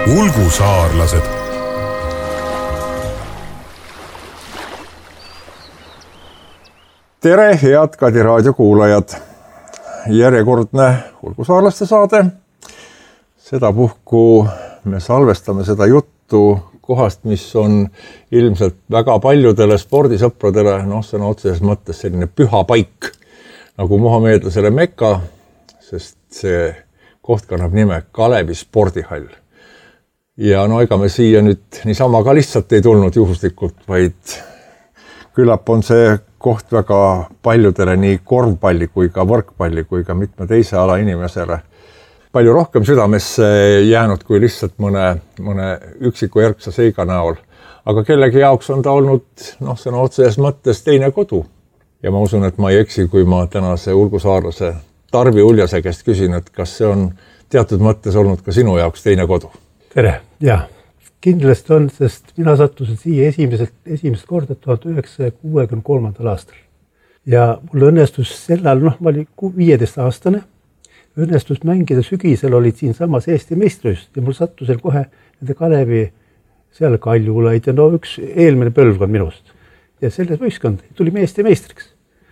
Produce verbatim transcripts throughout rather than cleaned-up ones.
ulgusaarlased. Tere, head Kadi raadio kuulajad. Järjekordne ulgusaarlaste saade. Sedapuhku me salvestame seda juttu kohast, mis on ilmselt väga paljudele spordisõpradele, noh, sõna otseses mõttes selline püha paik, nagu muhameedlasele Mekka, sest see koht kannab nime Kalevi spordihall. Ja no ega me siia nüüd niisama ka lihtsalt ei tulnud juhuslikult, vaid küllap on see koht väga paljudele nii korvpalli kui ka võrkpalli kui ka mitme teise ala inimesele palju rohkem südamesse jäänud kui lihtsalt mõne, mõne üksiku järgsa seiga näol. Aga kellegi jaoks on ta olnud, noh, sõna otseses mõttes teine kodu. Ja ma usun, et ma ei eksi, kui ma tänase ulgusaarlase Tarvi Uljase käest küsin, et kas see on teatud mõttes olnud ka sinu jaoks teine kodu? Tere, jah. Kindlasti on, sest mina sattusin siia esimesed, esimest korda tuhat üheksasaja kuuekümne kolmandal aastal. Ja mul õnnestus sellal, noh, ma olin viieteist aastane, õnnestus mängida sügisel, olid siin samas Eesti meistrivõistlused ja mul sattusin kohe nende Kalevi, seal Kaljulaid ja no üks eelmine põlvkond minust. Ja selles võistkond tulime Eesti meistriks.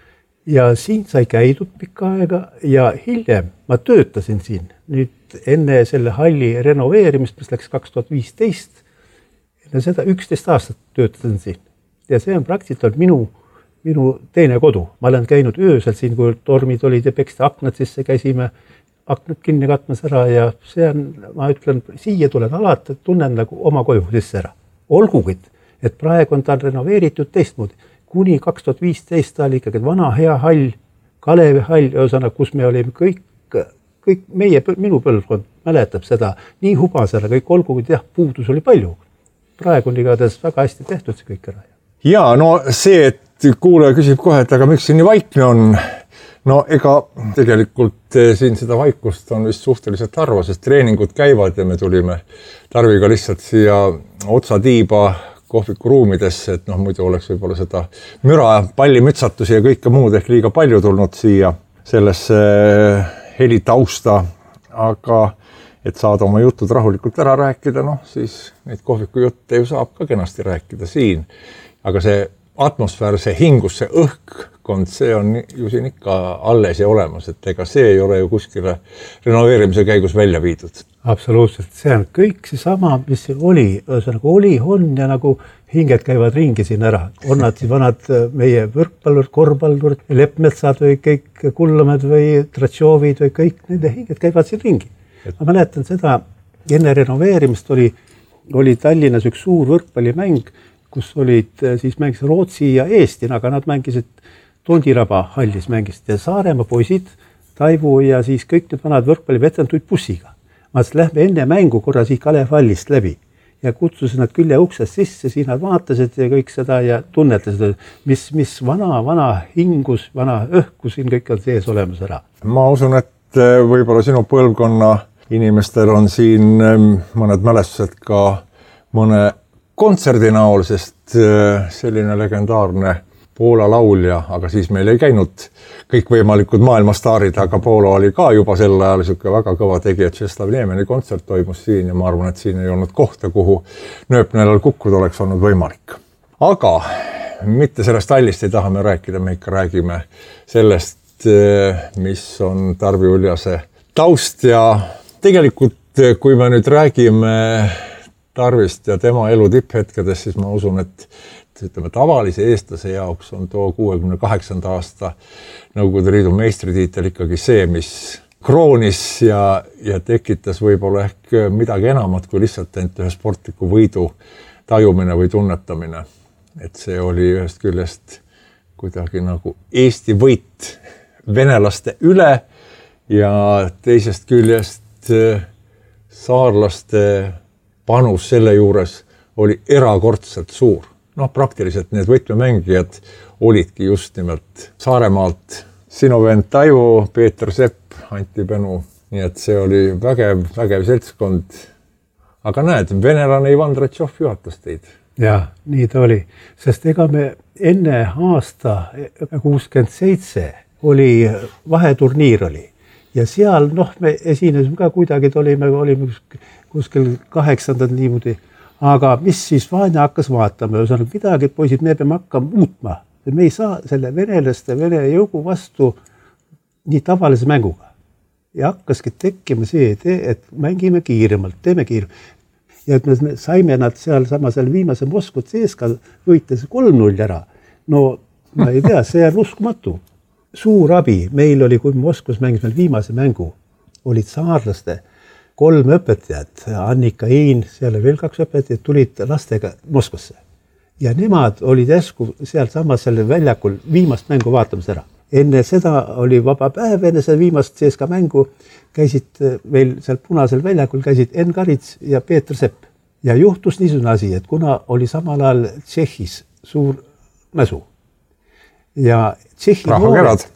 Ja siin sai käidud pikka aega ja hiljem ma töötasin siin. Nüüd enne selle halli renoveerimist, mis läks kaks tuhat viisteist, enne seda üksteist aastat töötasin siin. Ja see on praktiliselt minu, minu teine kodu. Ma olen käinud öösel siin, kui tormid olid ja peksti aknad sisse käisime, aknad kinni katmas ära ja see on, ma ütlen, siia tulen alati, tunnen nagu oma koju sisse ära. Olgugi, et praegu on ta renoveeritud teistmoodi. Kuni kaks tuhat viisteist ta oli ikkagi vana hea hall, Kalevi hall, õsana, kus me olime kõik, kõik meie, minu põlvkond mäletab seda nii hubasele, kõik olgugi, jah, puudus oli palju. Praegu on igatahes väga hästi tehtud see kõik ära. Ja, no see, et kuulaja küsib kohe, et aga miks siin nii vaikne on? No ega tegelikult siin seda vaikust on vist suhteliselt harva, sest treeningud käivad ja me tulime Tarviga lihtsalt siia otsa tiiba kohviku ruumidesse, et noh, muidu oleks võib-olla seda müra, pallimütsatusi ja kõike muud ehk liiga palju tulnud siia sellesse heli tausta, aga et saada oma jutud rahulikult ära rääkida, noh, siis neid kohviku jutte ju saab ka kenasti rääkida siin. Aga see atmosfäär, see hingus, see õhkkond, see on ju siin ikka alles ja olemas, et ega see ei ole ju kuskile renoveerimise käigus välja viidud. Absoluutselt, see on kõik see sama, mis oli, nagu oli, on ja nagu hinged käivad ringi siin ära. On nad siis vanad meie võrkpallur, korvpallur, leppmetsad või kõik kullamed või Tratšovid või kõik nende hinged käivad siin ringi. Ma mäletan seda, enne renoveerimist oli, oli Tallinnas üks suur võrkpallimäng, kus olid siis mängis Rootsi ja Eesti, aga nad mängisid Tondiraba hallis mängist ja Saaremaa poisid, Taivu ja siis kõik need vanad võrkpalliveterad tulid bussiga. Ma lähme enne mängu korra siit Kalev hallist läbi ja kutsusin nad külje uksest sisse, siin nad vaatasid ja kõik seda ja tunnetasid, mis, mis vana, vana hingus, vana õhku siin kõik on sees olemas ära. Ma usun, et võib-olla sinu põlvkonna inimestel on siin mõned mälestused ka mõne kontserdi näol, sest selline legendaarne Poola laulja, aga siis meil ei käinud kõik võimalikud maailmastaarid, aga Poola oli ka juba sel ajal siuke väga kõva tegija, et Česlav Nemeni kontsert toimus siin ja ma arvan, et siin ei olnud kohta, kuhu nööpnelal kukkuda oleks olnud võimalik. Aga mitte sellest hallist ei taha me rääkida, me ikka räägime sellest, mis on Tarvi Uljase taust ja tegelikult, kui me nüüd räägime Tarvist ja tema elu tipphetkedes, siis ma usun, et ütleme, tavalise eestlase jaoks on too kuuekümne kaheksanda aasta Nõukogude Liidu meistritiitel ikkagi see, mis kroonis ja, ja tekitas võib-olla ehk midagi enamat kui lihtsalt ainult ühe sportliku võidu tajumine või tunnetamine. Et see oli ühest küljest kuidagi nagu Eesti võit venelaste üle ja teisest küljest saarlaste panus selle juures oli erakordselt suur. Noh, praktiliselt need võtmemängijad olidki just nimelt Saaremaalt. Sinu vend Taivo, Peeter Sepp, Antti Penu. Nii et see oli vägev, vägev seltskond. Aga näed, venelane Ivan Tratšov juhatas teid. Ja, nii ta oli. Sest ega me enne aasta kuuskümmend seitse oli vaheturniir oli. ja seal noh, me esinesime ka kuidagi, olime, olime kuskil kaheksandad niimoodi, aga mis siis Vanja hakkas vaatama, ühesõnaga midagi, et poisid, me peame hakkama muutma. Me ei saa selle venelaste, vene jõugu vastu nii tavalise mänguga. Ja hakkaski tekkima see idee, et mängime kiiremalt, teeme kiiremalt. Ja et me saime nad seal sama seal viimase Moskvat sees ka võites kolm null ära. No ma ei tea, see on uskumatu. Suur abi meil oli, kui Moskvas mängis meil viimase mängu, olid saarlaste kolm õpetajat, Annika Ein, seal veel kaks õpetajat, tulid lastega Moskvasse. Ja nemad olid jäsku seal samas selle väljakul viimast mängu vaatamas ära. Enne seda oli vaba päev, enne seda viimast sees ka mängu käisid veel seal punasel väljakul, käisid Enn Karits ja Peeter Sepp. Ja juhtus niisugune asi, et kuna oli samal ajal Tšehhis suur mäsu ja Tšehhi noored,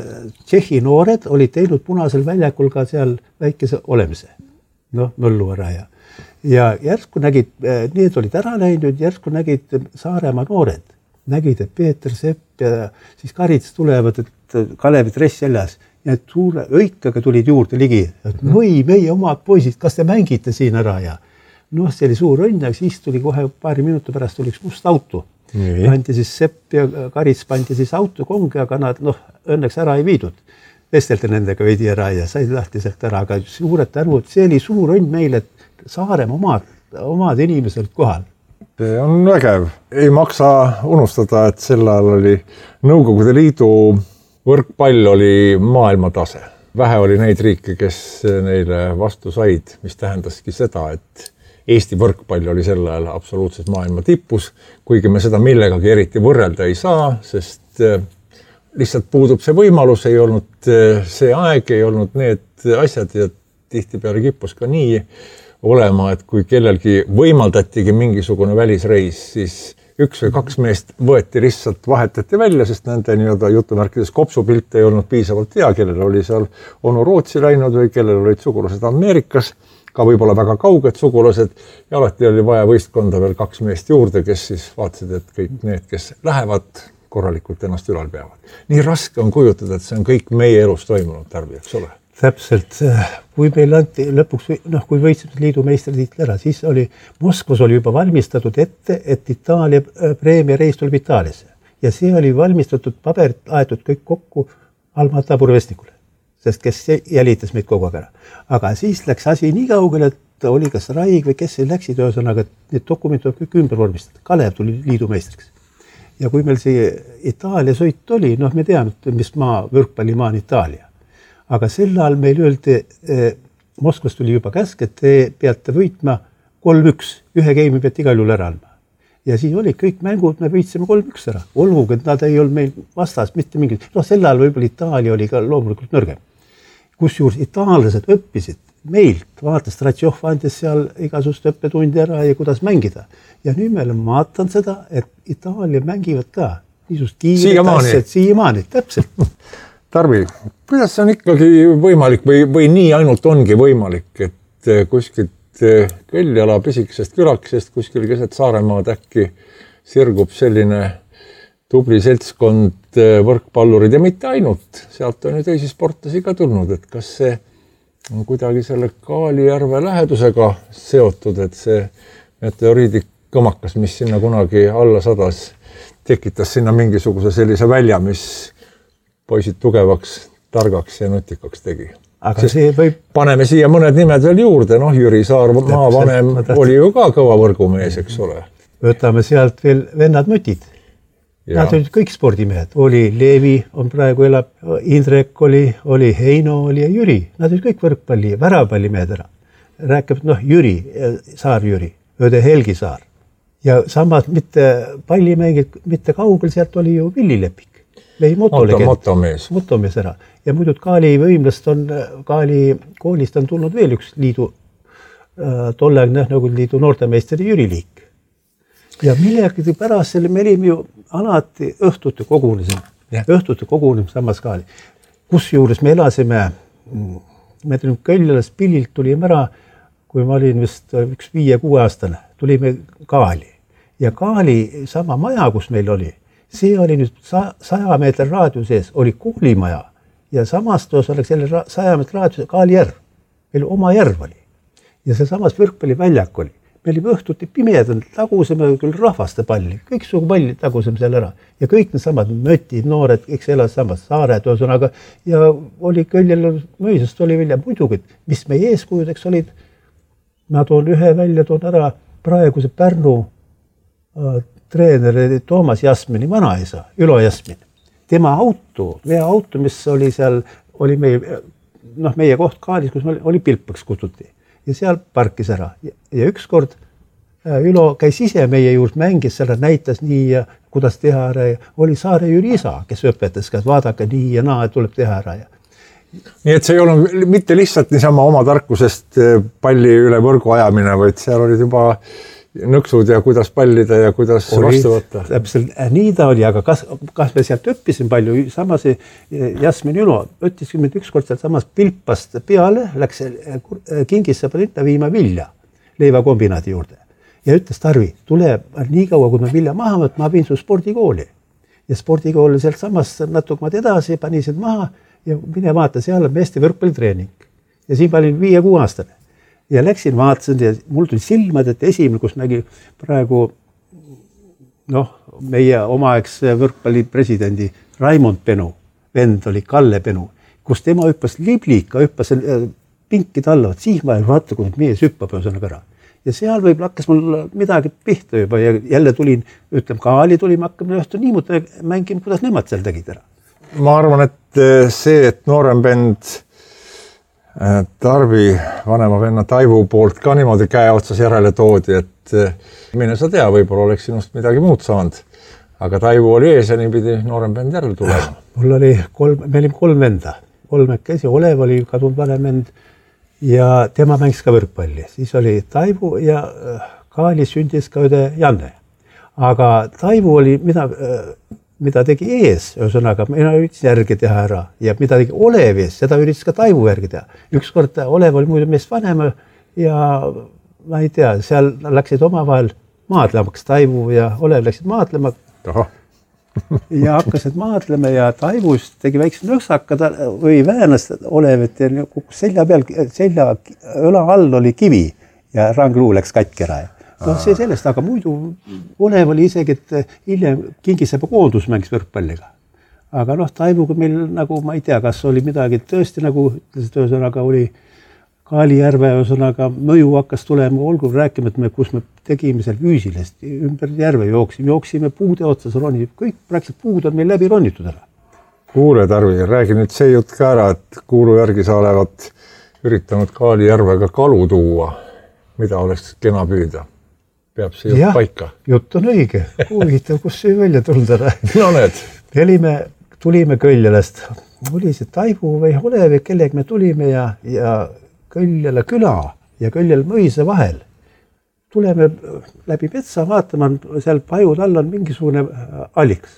Tšehhi noored olid teinud punasel väljakul ka seal väikese olemise, noh, möllu ära ja ja järsku nägid, need olid ära läinud, järsku nägid Saaremaa noored, nägid, et Peeter Sepp ja siis Karits tulevad, et Kalevi dress seljas ja et suure õikaga tulid juurde ligi, et või meie omad poisid, kas te mängite siin ära ja noh, see oli suur õnn, aga siis tuli kohe paari minuti pärast oli üks must auto. Pandi siis Sepp ja Karits pandi siis auto kongi, aga nad noh, õnneks ära ei viidud. Vesteldi nendega veidi ära ja said lahti sealt ära, aga suured tänud, see oli suur õnn meil, et Saaremaa omad, omad inimesed kohal. See on vägev. Ei maksa unustada, et sel ajal oli Nõukogude Liidu võrkpall oli maailmatase. Vähe oli neid riike, kes neile vastu said, mis tähendaski seda, et Eesti võrkpall oli sel ajal absoluutselt maailma tippus, kuigi me seda millegagi eriti võrrelda ei saa, sest lihtsalt puudub see võimalus, ei olnud see aeg, ei olnud need asjad ja tihtipeale kippus ka nii olema, et kui kellelgi võimaldatigi mingisugune välisreis, siis üks või kaks meest võeti lihtsalt, vahetati välja, sest nende nii-öelda jutumärkides kopsupilt ei olnud piisavalt hea, kellel oli seal onu Rootsi läinud või kellel olid sugulased Ameerikas, ka võib-olla väga kauged sugulased ja alati oli vaja võistkonda veel kaks meest juurde, kes siis vaatasid, et kõik need, kes lähevad, korralikult ennast ülal peavad. Nii raske on kujutada, et see on kõik meie elus toimunud, Tarvi, eks ole? Täpselt, kui meil anti lõpuks, noh, kui võitsime liidu meistritiitli ära, siis oli, Moskvas oli juba valmistatud ette, et Itaalia preemia reis tuleb Itaaliasse. Ja see oli valmistatud paberit aetud kõik kokku Almata purvestnikule, sest kes jälitas meid kogu aeg ära. Aga siis läks asi nii kaugele, et oli kas Raig või kes läksid ühesõnaga, et need dokumendid tuleb kõik ümber vormistada. Kalev tuli liidu meistriks. Ja kui meil see Itaalia sõit oli, noh, me teame, mis maa, võrkpallimaa on Itaalia. Aga sel ajal meil öeldi, eh, Moskvas tuli juba käsk, et te peate võitma kolm üks, ühe geimi peate igal juhul ära andma. Ja siis oli kõik mängud, me võitsime kolm üks ära. Olgugi, et nad ei olnud meil vastas mitte mingid. No sel ajal võib-olla Itaalia oli ka loomulikult nõrgem. Kusjuures itaallased õppisid meilt, vaatas Stratšov andis seal igasugust õppetundi ära ja kuidas mängida. Ja nüüd me oleme vaatan seda, et Itaalia mängivad ka niisugust kiiret asjad siiamaani, täpselt. Tarvi, kuidas see on ikkagi võimalik või, või nii ainult ongi võimalik, et kuskilt Kõljala pisikesest külakesest kuskil keset Saaremaad äkki sirgub selline tubli seltskond võrkpallurid ja mitte ainult, sealt on ju teisi sportlasi ka tulnud, et kas see on kuidagi selle Kaalijärve lähedusega seotud, et see meteoriidi kõmakas, mis sinna kunagi alla sadas, tekitas sinna mingisuguse sellise välja, mis poisid tugevaks, targaks ja nutikaks tegi. Aga Sest see võib... Paneme siia mõned nimed veel juurde, noh, Jüri Saar, maavanem oli ju ka kõva võrgumees, eks ole. Võtame sealt veel vennad nutid. Ja. Nad olid kõik spordimehed. Oli Leevi, on praegu elab, Indrek oli, oli Heino oli ja Jüri. Nad olid kõik võrkpalli, väravpallimehed ära. Rääkib, noh, Jüri, Saar Jüri, ööde Helgi Saar. Ja samas mitte pallimängid, mitte kaugel, sealt oli ju Villi Lepik. Motomees. Motomees ära. Ja muidu Kaali võimlast on, Kaali koolist on tulnud veel üks liidu, äh, tolleaegne nagu liidu noortemeisteri Jüri Liik. Ja millegi pärast selle me olime ju alati õhtute kogunisime, yeah. õhtute kogunisime samas Kaali. Kus juures me elasime, me tulime Kõljalast Pillilt, tulime ära, kui ma olin vist üks viie-kuue aastane, tulime Kaali. Ja Kaali sama maja, kus meil oli, see oli nüüd saja meetri raadiu sees, oli koolimaja ja samas toos oleks jälle saja meetri raadiuse Kaali järv. Meil oma järv oli ja see samas võrkpalliväljak oli. Me olime õhtuti pimedad, tagusime küll rahvaste palli, kõik sugu palli tagusime seal ära ja kõik need samad mötid, noored, eks elas samas saared, ühesõnaga ja oli kõljel mõisast oli välja muidugi, mis meie eeskujudeks olid. Ma toon ühe välja, toon ära praeguse Pärnu äh, treeneri Toomas Jasmini vanaisa, Ülo Jasmin. Tema auto, vea auto, mis oli seal, oli meie, noh, meie koht Kaalis, kus oli Pilpaks kututi. Ja seal parkis ära ja, ja ükskord Ülo käis ise meie juures, mängis selle, näitas nii ja kuidas teha ära ja oli Saare Jüri isa, kes õpetas, et vaadake nii ja naa, et tuleb teha ära. Ja. Nii et see ei olnud mitte lihtsalt niisama oma tarkusest palli üle võrgu ajamine, vaid seal olid juba nõksud ja kuidas pallida ja kuidas oli, vastu võtta. Täpselt nii ta oli, aga kas, kas me sealt õppisin palju, samas Jasmin Ülo õttis mind ükskord sealt samas Pilpast peale, läks Kingisse panita viima vilja leivakombinaadi juurde ja ütles Tarvi, tule nii kaua, kui me vilja maha võt, ma viin su spordikooli ja spordikooli sealt samas natuke maad edasi, pani sind maha ja mine vaata, seal on meeste võrkpallitreening ja siin ma olin viie kuu aastane. Ja läksin, vaatasin ja mul tuli silmad, et esimene, kus nägi praegu noh, meie omaaegse võrkpalli presidendi Raimond Penu, vend oli Kalle Penu, kus tema hüppas liblika, hüppas pinki tallavat, siis ma vaata, kui mees hüppab ühesõnaga ära. Ja seal võib hakkas mul midagi pihta juba ja jälle tulin, ütlem, Kaali tulime, hakkame õhtu niimoodi mängima, kuidas nemad seal tegid ära. Ma arvan, et see, et noorem vend Tarvi vanema venna Taivu poolt ka niimoodi käe otsas järele toodi, et mine sa tea, võib-olla oleks sinust midagi muud saanud. Aga Taivu oli ees ja nii pidi noorem vend järele tulema. Mul oli kolm, me olime kolm venda, kolmekesi, Olev oli kadunud vanem vend ja tema mängis ka võrkpalli. Siis oli Taivu ja Kaali sündis ka üde Janne. Aga Taivu oli, mida... mida tegi ees, ühesõnaga, mina üritasin järgi teha ära ja mida tegi Olev ees, seda üritas ka Taivu järgi teha. Ükskord Olev oli muidu meest vanem ja ma ei tea, seal läksid omavahel maadlemaks, Taivu ja Olev läksid maadlema. ja hakkasid maadlema ja Taivus tegi väikse nõksaka või väänas Olevet ja kukkus selja peal, selja õla all oli kivi ja rangluu läks katkera ja no see sellest, aga muidu Olev oli isegi, et hiljem Kingisepa koondus mängis võrkpalliga. Aga noh, Taivuga meil nagu, ma ei tea, kas oli midagi tõesti nagu, ütles, ühesõnaga oli Kaali järve, ühesõnaga mõju hakkas tulema, olgu rääkima, et me, kus me tegime seal füüsilist, ümber järve jooksime, jooksime puude otsas, ronid, kõik praktiliselt puud on meil läbi ronitud ära. Kuule, Tarvi, räägi nüüd see jutt ka ära, et kuulu järgi sa olevat üritanud Kaali järvega kalu tuua, mida oleks kena püüda. Peab see jutt paika. Jutt on õige. Huvitav, kus see välja tulnud ära. No need. Helime, tulime Kõljelast. Oli see Taivu või Olev, kellega me tulime ja, ja Kõljele küla ja Kõljele mõisa vahel. Tuleme läbi metsa vaatama, seal pajud all on mingisugune alliks.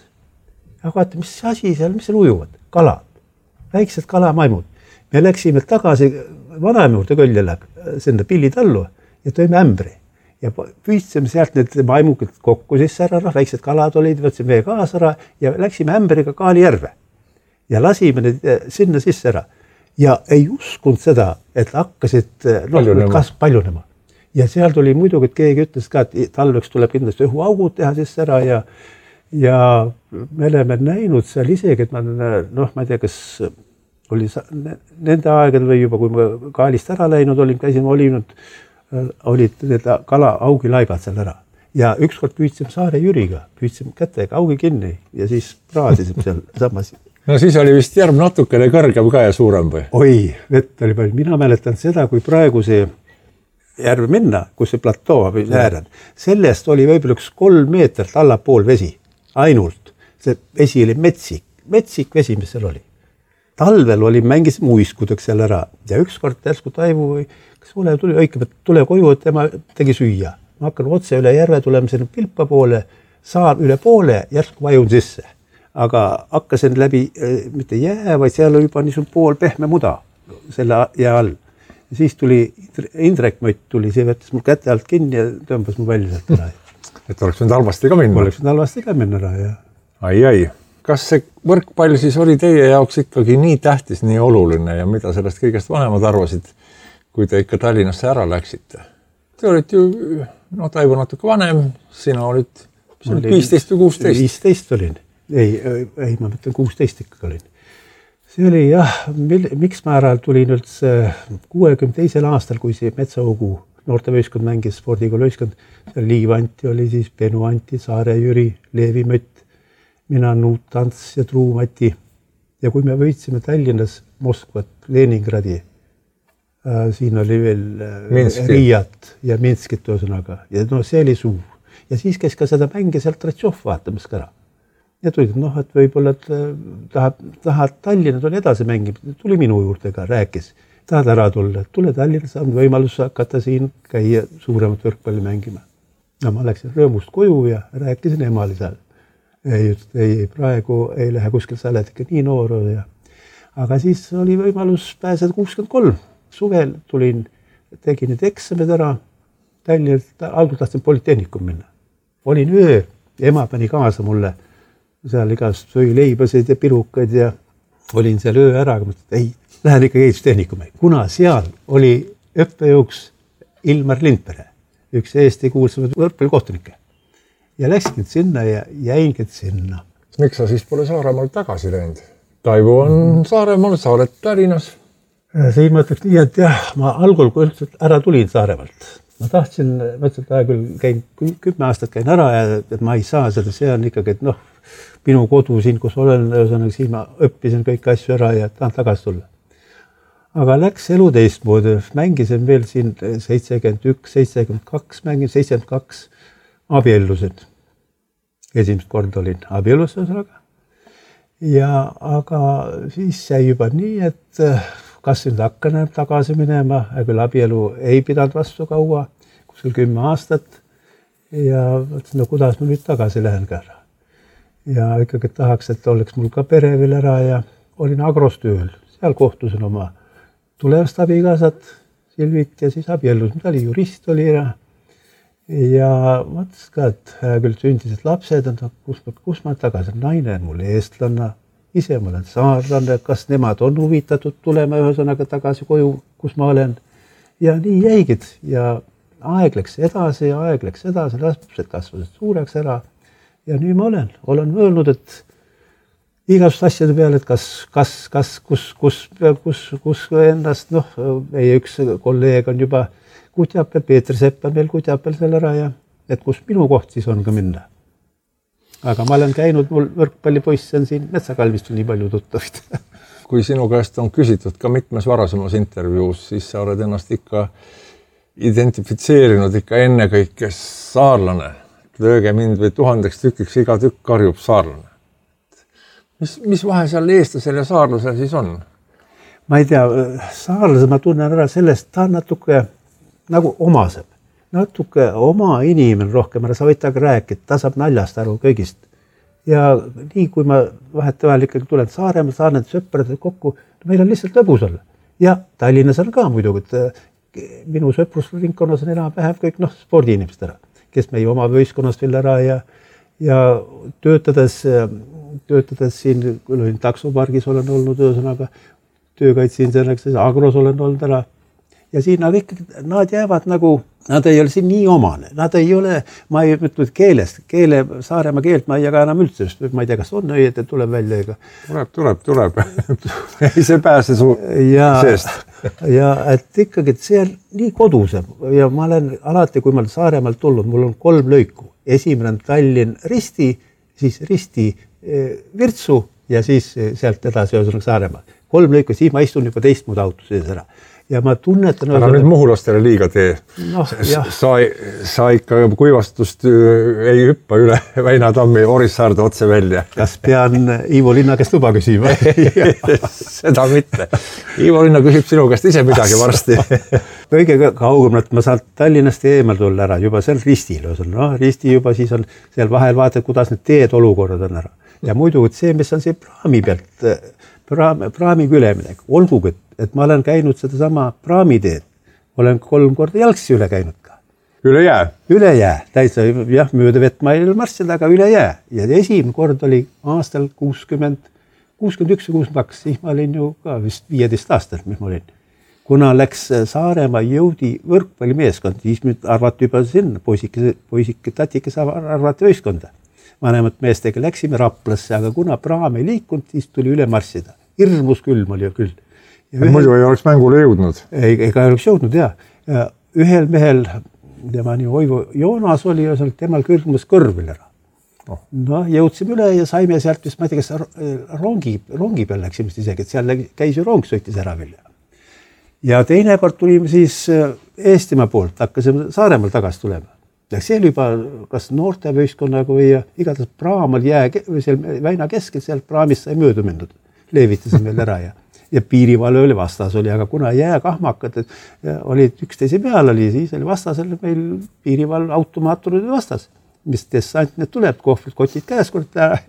Ja vaata, mis asi seal, mis seal ujuvad? Kalad. Väiksed kalamaimud. Me läksime tagasi vanaema juurde Kõljele, sinna pillitallu ja tõime ämbri. Ja püüdsime sealt need maimukad kokku sisse ära, väiksed kalad olid, võtsime vee kaasa ära ja läksime ämberiga Kaali järve. Ja lasime need sinna sisse ära. Ja ei uskunud seda, et hakkasid no, kasv paljunema. Ja seal tuli muidugi, et keegi ütles ka, et talveks tuleb kindlasti õhuaugud teha sisse ära ja, ja me oleme näinud seal isegi, et ma, noh, ma ei tea, kas oli nende aegad või juba, kui ma Kaalist ära läinud olin, käisime, olinud olid need kala augilaibad seal ära. Ja ükskord püüdsime Saare Jüriga, püüdsime kätega augi kinni ja siis praadisime seal samas. No siis oli vist järv natukene kõrgem ka ja suurem või? Oi, vett oli palju. Mina mäletan seda, kui praegu see järve minna, kus see platoo või äärad, sellest oli võib-olla üks kolm meetrit allapool vesi, ainult. See vesi oli metsik, metsik vesi, mis seal oli. Talvel oli mängis muiskudeks seal ära ja ükskord järsku Taivu või kas Olev tuli õikab, et tule koju, et tema tegi süüa. Ma hakkan otse üle järve tulema sinna Pilpa poole, saan üle poole, järsku vajun sisse. Aga hakkasin läbi, mitte jää, vaid seal oli juba niisugune pool pehme muda selle jää all. Ja siis tuli Indrek Mõtt tuli, see võttis mul käte alt kinni ja tõmbas mu välja sealt ära. Et oleks võinud halvasti ka minna? Oleks võinud halvasti ka minna ära, jah. Ai, ai. kas see võrkpall siis oli teie jaoks ikkagi nii tähtis, nii oluline ja mida sellest kõigest vanemad arvasid, kui te ikka Tallinnasse ära läksite? Te olid ju, no Taivo natuke vanem, sina olid viisteist või kuusteist? viisteist olin. Ei, ei, ma mõtlen kuusteist ikkagi olin. See oli jah, miks ma ära tulin üldse kuuekümne teisel aastal, kui see Metsaogu noortevõistkond mängis spordikoolivõistkond. Liiv Anti oli siis, Benu Anti, Saare Jüri, Leevi Mött, mina Nuut Ants ja Truu Mati. Ja kui me võitsime Tallinnas Moskvat, Leningradi, äh, siin oli veel äh, Riiat ja Minskit ühesõnaga. Ja no see oli suur. Ja siis käis ka seda mänge sealt Ratšov vaatamas ka ära. Ja tulid, noh, et võib-olla et tahab, tahab Tallinna tuli edasi mängima, tuli minu juurde ka, rääkis. Tahad ära tulla, tule Tallinna, saab võimalus hakata siin käia suuremat võrkpalli mängima. No ma läksin rõõmust koju ja rääkisin emali seal. Ei, ei, praegu ei lähe kuskil, sa oled ikka nii noor. Ja. Aga siis oli võimalus pääseda kuuskümmend kolm. Suvel tulin, tegin need eksamid ära. Tallinnalt, algul tahtsin politehnikum minna. Olin öö, ema pani kaasa mulle. Seal igast söi leibasid ja pirukaid ja olin seal öö ära, aga mõtlesin, et ei, lähen ikka ehitustehnikumi. Kuna seal oli õppejõuks Ilmar Lindpere, üks Eesti kuulsamaid võrkpallikohtunikke. Ja läksin sinna ja jäingi sinna. Miks sa siis pole Saaremaal tagasi läinud? Taivo on Saaremaal, sa oled Tallinnas. Siin ma ütleks nii, et jah, ma algul kui üldse ära tulin Saaremaalt. Ma tahtsin, mõtlesin, et küll käin, kümme aastat käin ära ja et ma ei saa seda, see on ikkagi, et noh, minu kodu siin, kus olen, siin ma õppisin kõik asju ära ja tahan tagasi tulla. Aga läks elu teistmoodi, mängisin veel siin seitsekümmend üks, seitsekümmend kaks, mängin seitsekümmend kaks abiellusin. Esimest kord olin abiellus ühesõnaga. Ja aga siis jäi juba nii, et kas nüüd hakkan tagasi minema, küll abielu ei pidanud vastu kaua, kuskil kümme aastat. Ja mõtlesin, no kuidas ma nüüd tagasi lähen ka ära. Ja ikkagi tahaks, et oleks mul ka pere veel ära ja olin agrostööl. Seal kohtusin oma tulevast abikaasat, Silvit ja siis abiellus. Mida oli jurist oli ära. Ja mõtles ka, et küll sündisid lapsed, kus, kus ma tagasi naine on mul eestlanna, ise ma olen saarlane, kas nemad on huvitatud tulema ühesõnaga tagasi koju, kus ma olen. Ja nii jäigid ja aeg läks edasi ja aeg läks edasi, lapsed kasvasid suureks ära. Ja nüüd ma olen, olen öelnud, et igasust asjade peale, et kas, kas, kas, kus, kus, kus, kus ennast, noh, meie üks kolleeg on juba Kutjapel, Peeter Sepp on meil Kutjapel seal ära ja et kus minu koht siis on ka minna. Aga ma olen käinud, mul võrkpallipoiss on siin Metsakalvistul nii palju tuttavit. Kui sinu käest on küsitud ka mitmes varasemas intervjuus, siis sa oled ennast ikka identifitseerinud ikka enne kõike saarlane. Lööge mind või tuhandeks tükiks, iga tükk karjub saarlane. Mis, mis vahe seal eestlasel ja saarlasel siis on? Ma ei tea, saarlasel ma tunnen ära sellest, ta on natuke nagu omaseb. Natuke oma inimene rohkem, sa võid taga rääkida, ta saab naljast aru kõigist. Ja nii kui ma vahetevahel ikkagi tulen Saaremaal, saan need sõprad kokku, meil on lihtsalt lõbus olla. Ja Tallinnas on ka muidugi, et minu sõprusringkonnas on enam-vähem kõik noh, spordiinimesed ära. Kes meie oma võistkonnast veel ära ja, ja töötades, töötades siin, kui olin taksopargis olen olnud ühesõnaga, töökaitsin selleks, agros olen olnud ära. Ja siin nad ikkagi, nad jäävad nagu, nad ei ole siin nii omane, nad ei ole, ma ei mõtled keelest, keele, Saaremaa keelt ma ei jaga enam üldse, ma ei tea, kas on õieti, et tuleb välja ega. Tuleb, tuleb, tuleb. ei see pääse su ja, seest. ja et ikkagi, et see on nii kodusem ja ma olen alati, kui ma olen Saaremaalt tulnud, mul on kolm lõiku. Esimene on Tallinn Risti, siis Risti Virtsu ja siis sealt edasi ühesõnaga Saaremaa. Kolm lõiku, siis ma istun juba teist muud autos ees ära. Ja ma tunnetan... Ära nüüd muhulastele liiga tee. No, sa, sa ikka kuivastust ei hüppa üle Väinatammi Orissaarde otse välja. Kas pean Ivo Linna käest luba küsima? Seda mitte. Ivo Linna küsib sinu käest ise midagi varsti. Kõige kaugem, et ma saan Tallinnast eemal tulla ära, juba seal Ristil. No, Risti juba siis on seal vahel vaatad, kuidas need teed olukorrad on ära. Ja muidu, et see, mis on see praami pealt, praami, praamiga ülemineg, olgugi, et ma olen käinud seda sama praamiteed, olen kolm korda jalgsi üle käinud ka. Üle jää? Üle jää, täitsa jah, mööda vett ma ei marssida, aga üle jää. Ja esimene kord oli aastal kuuskümmend, kuuskümmend üks ja kuuskümmend kaks, siis ma olin ju ka vist viieteist aastat, mis ma olin. Kuna läks Saaremaa jõudi võrkpallimeeskond, siis nüüd arvati juba sinna, poisike, poisike, tatike saab arvati võistkonda. Vanemad meestega läksime Raplasse, aga kuna praam ei liikunud, siis tuli üle marssida. Hirmus külm oli ju küll. Ühel... Muidu ei oleks mängule jõudnud. Ei, ega ei oleks jõudnud, jah. Ja ühel mehel, tema nii Oivo Joonas oli ja seal temal kõrgumas kõrvil ära. Oh. No, jõudsime üle ja saime sealt vist, ma ei tea, kas rongi, rongi peal läksime isegi, et seal käis ju rong sõitis ära veel. Ja teine kord tulime siis Eestimaa poolt, hakkasime Saaremaal tagasi tulema. Ja see oli juba kas noortevõistkonnaga või igatahes praamal jää või seal väina keskel, seal praamist sai möödu mindud. Leevitasime veel ära ja ja piirivalve oli vastas oli, aga kuna jääkahmakad olid üksteise peal oli, siis oli vastasel meil piirivalve automaator oli vastas, mis dessant need tuleb, kohvrid, kotid käes kord ära.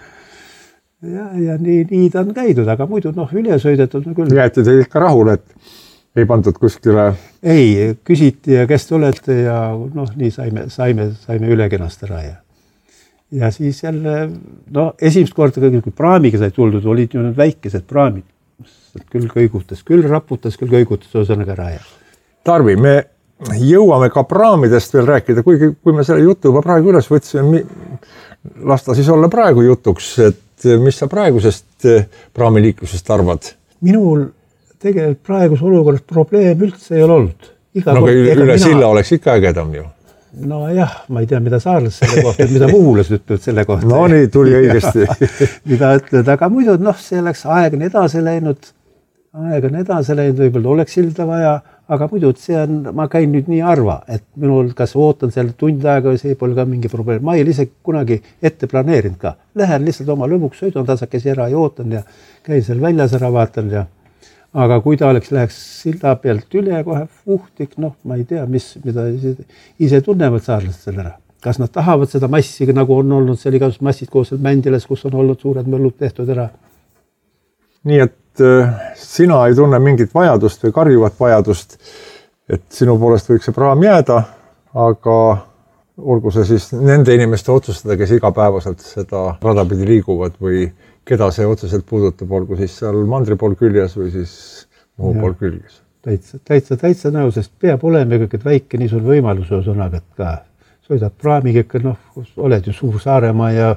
Ja, ja nii, nii ta on käidud, aga muidu noh, üle sõidetud no küll. Jäeti teil ikka rahule, et ei pandud kuskile? Ei, küsiti ja kes te olete ja noh, nii saime, saime, saime üle kenast ära ja ja siis jälle, no esimest korda, kui praamiga sai tuldud, olid ju need väikesed praamid. Küll kõigutas, küll raputas, küll kõigutas osanaga raja. Tarvi, me jõuame ka praamidest veel rääkida, kuigi kui me selle jutu juba praegu üles võtsime, lasta siis olla praegu jutuks, et mis sa praegusest praamiliiklusest arvad? Minul tegelikult praegus olukorras probleem üldse ei ole olnud. Iga no, kord, üle mina... silla oleks ikka ägedam ju. No jah, ma ei tea, mida saarlas selle kohta, mida Muhulas ütlevad selle kohta. No nii, tuli õigesti. mida ütled, aga muidu, noh, see oleks aeg on edasi läinud, aeg on edasi läinud, võib-olla oleks silda vaja, aga muidu see on, ma käin nüüd nii arva, et minul kas ootan selle tund aega või see pole ka mingi probleem. Ma ei ole ise kunagi ette planeerinud ka. Lähen lihtsalt oma lõbuks, sõidun tasakesi ära ja ootan ja käin seal väljas ära vaatan ja aga kui ta oleks, läheks silda pealt üle kohe fuhtik, noh, ma ei tea, mis, mida ise, ise tunnevad saarlased selle ära. Kas nad tahavad seda massi, nagu on olnud, see oli ka massid koos Mändiles, kus on olnud suured möllud tehtud ära. Nii, et äh, sina ei tunne mingit vajadust või karjuvat vajadust, et sinu poolest võiks see praam jääda, aga olgu see siis nende inimeste otsustada, kes igapäevaselt seda radapidi liiguvad või keda see otseselt puudutab, olgu siis seal mandri pool küljes või siis muu pool küljes. Täitsa, täitsa, täitsa nõu, sest peab olema kõigepealt väike nii suur võimalus sõnaga, et ka sõidad praamiga, noh, oled ju suur Saaremaa ja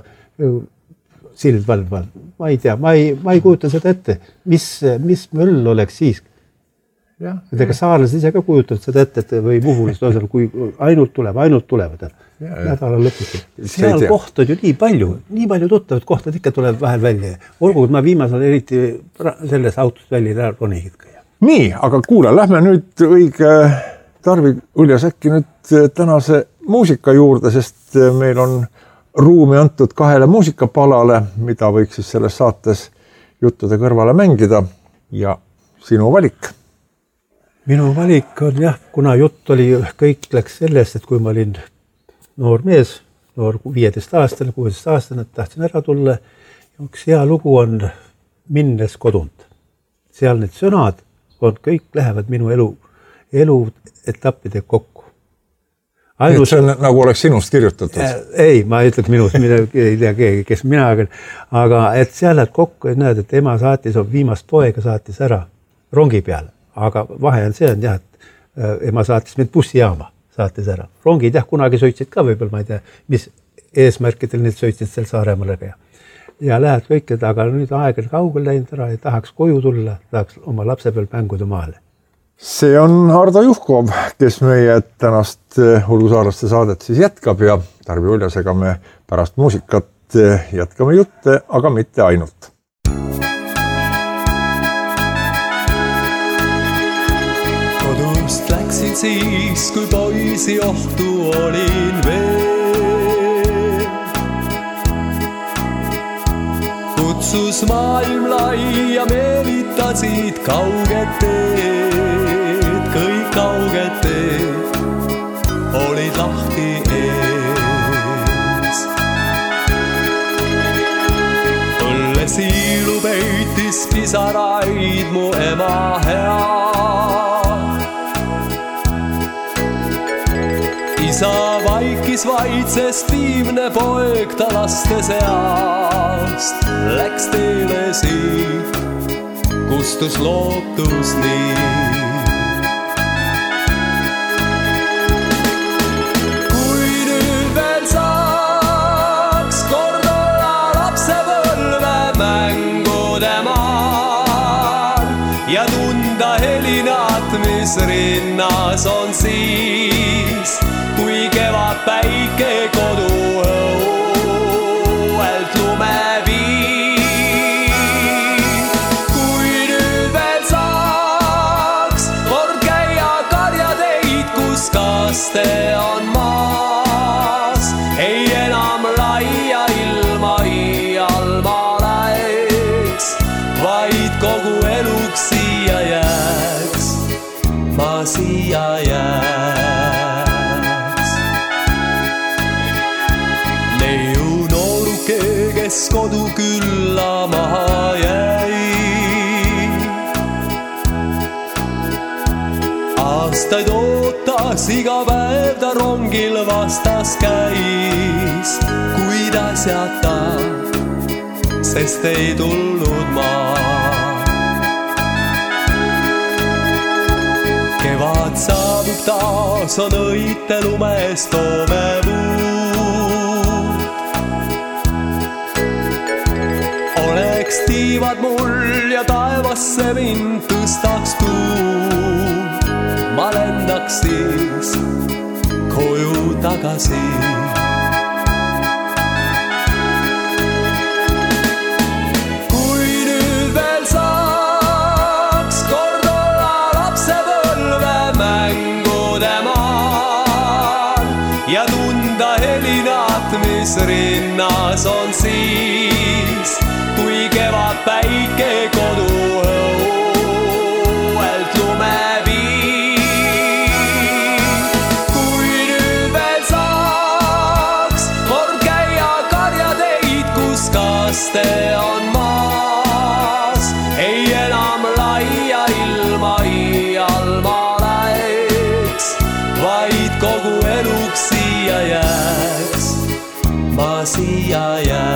sild valval. Ma ei tea, ma ei, ma ei kujuta seda ette, mis, mis möll oleks siis. Ja, et ega saarlased ise ka kujutavad seda ette, et või Muhulast osal, kui ainult tuleb, ainult tulevad nädala lõpuks. Seal kohtad ju nii palju, nii palju tuttavad kohtad ikka tuleb vahel välja. Olgu, et ma viimasel eriti selles autost välja ronigid ka. Nii, aga kuule, lähme nüüd õige Tarvi Uljas äkki nüüd tänase muusika juurde, sest meil on ruumi antud kahele muusikapalale, mida võiks siis selles saates juttude kõrvale mängida ja sinu valik. Minu valik on jah, kuna jutt oli, kõik läks sellest, et kui ma olin noor mees, noor viieteist aastane, kuueteist aastane, tahtsin ära tulla. Üks hea lugu on Minnes kodunt. Seal need sõnad on, kõik lähevad minu elu, elu etappide kokku. Ainus... See on nagu oleks sinust kirjutatud? Ei, ma ei ütleks minust, mina ei tea keegi, kes mina, aga et seal läheb kokku, et näed, et ema saatis, on viimast poega saatis ära rongi peale. Aga vahe on see on jah, et ema saatis mind bussijaama, saatis ära. Rongid jah, kunagi sõitsid ka võib-olla, ma ei tea, mis eesmärkidel need sõitsid seal Saaremaale. Ja lähed kõik, aga nüüd aeg on kaugel läinud ära ja tahaks koju tulla, tahaks oma lapse peal mänguda maale. See on Hardo Juhkov, kes meie tänast Hulgusaarlaste saadet siis jätkab ja Tarvi Uljasega me pärast muusikat jätkame jutte, aga mitte ainult. Kodust läksin siis, kui poisi ohtu olin veel. Kutsus maailm lai ja meelitasid kauged teed, kõik kauged teed olid lahti ees. Õlle siilu peitis pisaraid mu ema hea. isa vaikis vaid, sest viimne poeg ta laste seast läks teele siit, kustus lootus nii. Ja tunda helinat, mis rinnas on siis, kui kevad päike kodu õuelt lume viib. Kui nüüd veel saaks kord käia karjateid, kus kaste on maas, ei enam laia ilma iial ma läheks, vaid kogu eluks siia jääks, ma siia jääks. Neiu nooruke, kes kodu külla maha jäi, aastaid ootas, iga päev ta rongil vastas käis, kuidas jätta, sest ei tulnud maa. Kevad saabub taas, on õite lumest toomevuud. Oleks tiivad mul ja taevasse mind tõstaks tuud, ma lendaks siis koju tagasi. Ja tunda helinat, mis rinnas on siis, kui kevad päike kodu õuelt lume viib. Kui nüüd veel saaks kord käia karjateid, kus kaste on maas, ei enam laia ilma iial ma läheks, vaid kogu eluks siia jääks, ma siia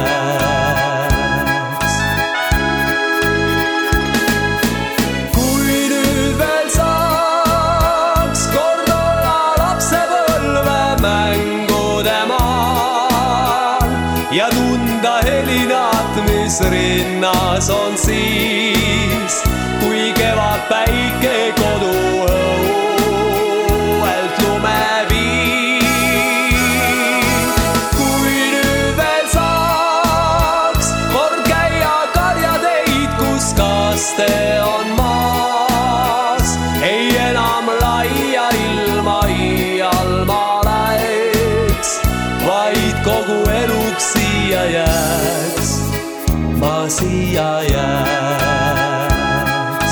jääks. Kui nüüd veel saaks kord olla lapsepõlve mängude maal ja tunda helinat, mis rinnas on siis, kui kevad päike kodu õuelt lume viib. Kui nüüd veel saaks kord käia karjateid, kus kaste on maas, ei enam laia ilma iial ma läheks, vaid kogu eluks siia jääks, ma siia jääks.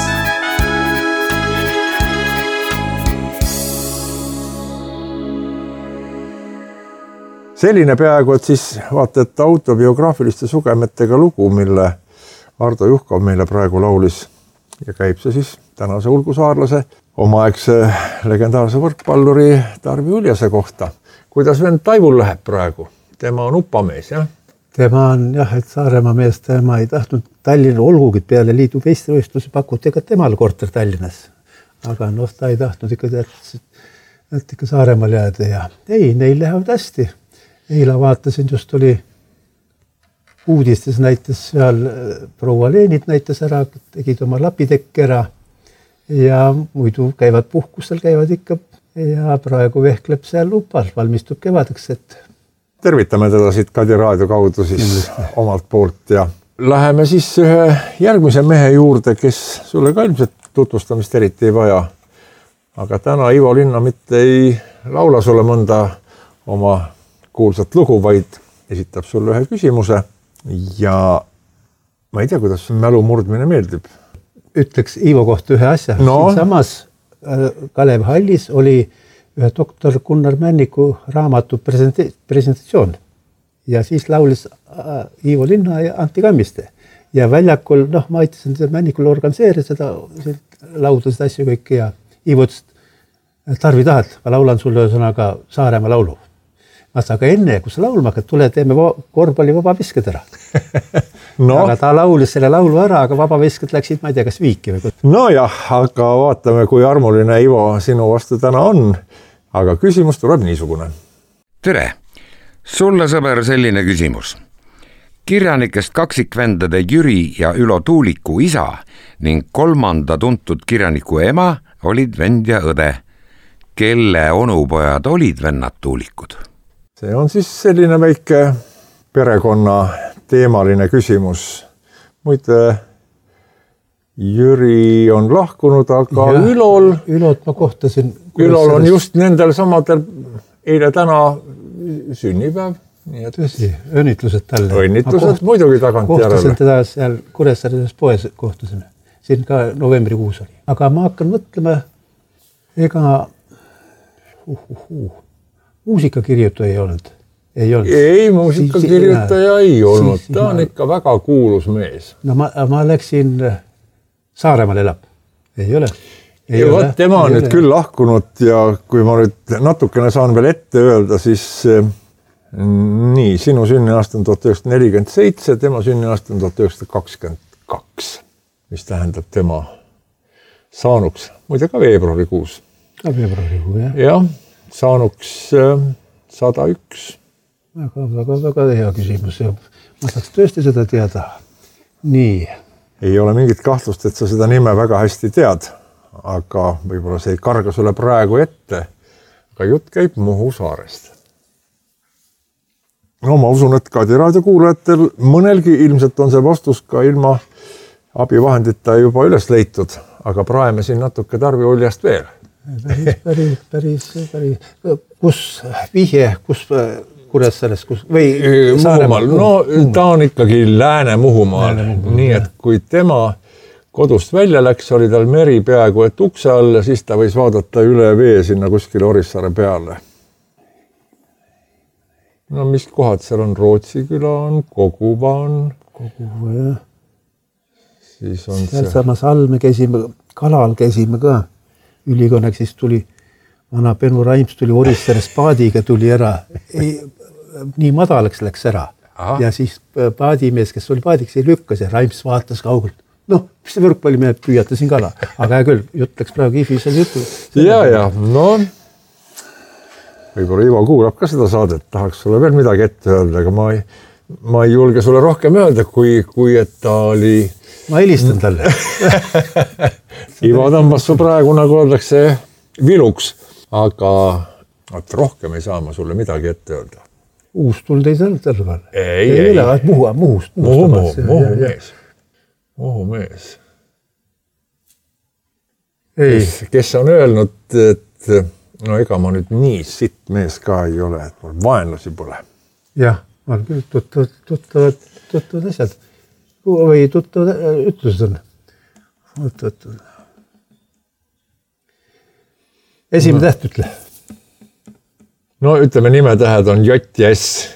Selline peaaegu, et siis vaata, et autobiograafiliste sugemetega lugu, mille Ardo Juhkov meile praegu laulis ja käib see siis tänase ulgusaarlase omaaegse legendaarse võrkpalluri Tarvi Uljase kohta. Kuidas vend Taivul läheb praegu? Tema on upamees, jah? Tema on jah, et Saaremaa mees, tema ei tahtnud Tallinna, olgugi peale liidu võistlusi pakuti ka temal korter Tallinnas. Aga noh, ta ei tahtnud ikka teatas, et ikka Saaremaal jääda ja ei, neil lähevad hästi. Eila vaatasin, just oli uudistes näitas seal proua Leenit näitas ära, tegid oma lapitekki ära ja muidu käivad puhkustel, käivad ikka ja praegu vehkleb seal upal, valmistub kevadeks, et tervitame teda siit Kadi raadio kaudu siis omalt poolt ja läheme siis ühe järgmise mehe juurde, kes sulle ka ilmselt tutvustamist eriti ei vaja. Aga täna Ivo Linna mitte ei laula sulle mõnda oma kuulsat lugu, vaid esitab sulle ühe küsimuse ja ma ei tea, kuidas mälu murdmine meeldib. Ütleks Ivo kohta ühe asja. No. Samas Kalev Hallis oli ühe doktor Gunnar Männiku raamatu presentatsioon ja siis laulis Ivo Linna ja Antti Kammiste ja väljakul, noh, ma aitasin seda Männikul organiseerida seda lauda, seda asju kõik ja Ivo ütles, Tarvi tahad, ma laulan sulle ühesõnaga Saaremaa laulu. Aga enne, kui sa laulma hakkad, tule teeme korvpalli vabavisked ära. No. Aga ta laulis selle laulu ära, aga vabavisked läksid, ma ei tea, kas viiki või. No jah, aga vaatame, kui armuline Ivo sinu vastu täna on. Aga küsimus tuleb niisugune. Tere! Sulle, sõber, selline küsimus. Kirjanikest kaksikvendade Jüri ja Ülo Tuuliku isa ning kolmanda tuntud kirjaniku ema olid vend ja õde. Kelle onupojad olid vennad Tuulikud? See on siis selline väike perekonna teemaline küsimus. Muide, Jüri on lahkunud, aga ja, Ülol... Ülot ma kohtasin... Ülol on just nendel samadel eile täna sünnipäev. Nii et... Tõsi, õnnitlused talle. Õnnitlused koht... muidugi tagant järele. Kohtasin teda seal Kuressaares poes kohtusime. Siin ka novembrikuus oli. Aga ma hakkan mõtlema, ega... Uh, uh, uh. Muusikakirjutaja ei olnud. Ei, olnud. ei muusikakirjutaja ei olnud. Siis, ta on ma... ikka väga kuulus mees. No ma, ma läksin Saaremaal elab. Ei ole. Ei ja ole. Võt, tema on ei nüüd ole. Küll lahkunud ja kui ma nüüd natukene saan veel ette öelda, siis nii, sinu sünniaasta on tuhat üheksasada nelikümmend seitse, tema sünniaasta on tuhat üheksasada kakskümmend kaks, mis tähendab tema saanuks, muide ka veebruarikuus. Ka veebruarikuu, jah. Jah. Saanuks sada üks. Väga, väga, väga hea küsimus. Ma saaks tõesti seda teada. Nii. Ei ole mingit kahtlust, et sa seda nime väga hästi tead, aga võib-olla see ei karga sulle praegu ette. Aga jutt käib Muhu saarest. No ma usun, et Kadi raadio kuulajatel mõnelgi ilmselt on see vastus ka ilma abivahendita juba üles leitud, aga praeme siin natuke Tarvi Uljast veel. Päris, päris, päris, päris, kus vihje, kus Kuressaares, kus või Muhumaal, no ta on ikkagi Lääne-Muhumaal, nii et kui tema kodust välja läks, oli tal meri peaaegu et ukse all ja siis ta võis vaadata üle vee sinna kuskile Orissaare peale. No mis kohad seal on? Rootsi küla on, Koguva on. Koguva, jah. Siis on seal see. Samas all me käisime, kalal käisime ka. Ülikonnaks siis tuli, vana Penu Raims tuli Orissaares paadiga, tuli ära, ei, nii madalaks läks ära. Aha. Ja siis paadimees, kes oli paadiks, ei lükkas ja Raims vaatas kaugelt. Noh, mis see võrkpalli me püüatasin kala, aga hea küll, jutt läks praegu Ifisel jutu. Ja, ja, no, võib-olla Ivo kuulab ka seda saadet, tahaks sulle veel midagi ette öelda, aga ma ei, ma ei julge sulle rohkem öelda, kui, kui et ta oli... Ma helistan talle. Ivo tõmbas su praegu, nagu öeldakse, viluks, aga et rohkem ei saa ma sulle midagi ette öelda. Uus tuld ei olnud tal peal. Ei, ei. Ei ole, muhu, muhust. Muhu, muhu, muhu mees. Muhu mees. Ei. Kes, kes on öelnud, et no ega ma nüüd nii sitt mees ka ei ole, et mul vaenlasi pole. Jah, ma olen küll tuttavad, tuttavad, tuttavad asjad. Või tuttavad ütlused on. Oot, oot, oot. Esimene no. Täht ütle. No ütleme, nimetähed on J ja S.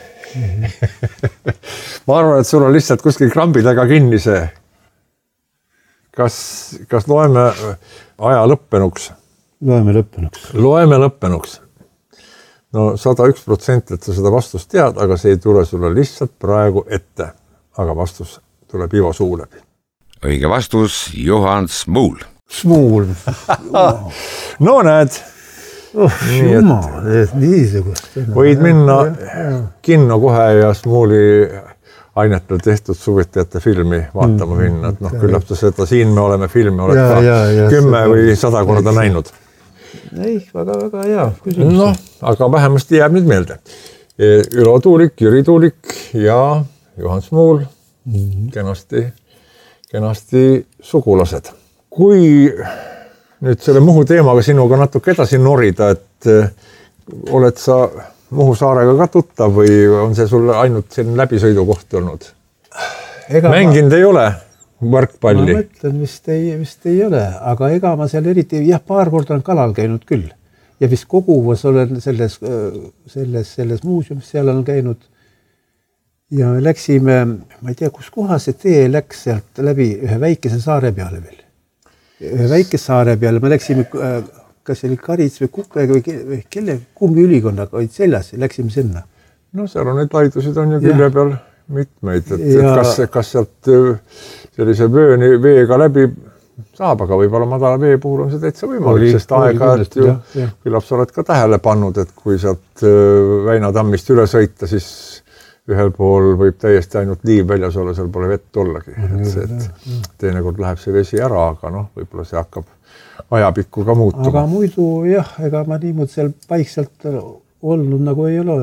Ma arvan, et sul on lihtsalt kuskil krambi taga kinni see. Kas, kas loeme aja lõppenuks? Loeme lõppenuks. Loeme lõppenuks. No sada üks protsenti, et sa seda vastust tead, aga see ei tule sulle lihtsalt praegu ette. Aga vastus tuleb Ivo suu läbi. Õige vastus, Juhan Smuul. Smuul. No näed. Oh, nii, jumal, et niisugust. Võid minna kinno kohe ja Smuuli ainetel tehtud suvitajate filmi vaatama mm, minna. Et noh, küllap sa seda siin me oleme filmi, oled ja, ka ja, ja, kümme või sada korda näinud. Ei, väga, väga hea küsimus. No, aga vähemasti jääb nüüd meelde. Ülo Tuulik, Jüri Tuulik ja Juhan Smuul. Mm-hmm. Kenasti, kenasti sugulased. Kui nüüd selle Muhu teemaga sinuga natuke edasi norida, et oled sa Muhu saarega ka tuttav või on see sulle ainult selline läbisõidukoht olnud? Ega mänginud ma... ei ole võrkpalli? Ma mõtlen, vist ei, vist ei ole, aga ega ma seal eriti, jah, paar korda on kalal käinud küll. Ja vist Koguvas olen selles, selles, selles muuseumis seal on käinud. Ja me läksime, ma ei tea, kus kohas see tee läks sealt läbi ühe väikese saare peale veel. Ühe väikese saare peale, me läksime kas oli Karits või Kukvega või, ke, või kelle, kumbi ülikonnaga olid seljas ja läksime sinna. No seal on neid laidusid on ju külje peal mitmeid, et, et kas, kas sealt sellise vööni veega läbi saab, aga võib-olla madala vee puhul on see täitsa võimalik, sest aega, et ju küllap sa oled ka tähele pannud, et kui sealt Väinatammist üle sõita, siis ühel pool võib täiesti ainult liiv väljas olla, seal pole vett ollagi. Et see, et teinekord läheb see vesi ära, aga noh, võib-olla see hakkab ajapikku ka muutuma. Aga muidu jah, ega ma niimoodi seal paikselt olnud nagu ei ole.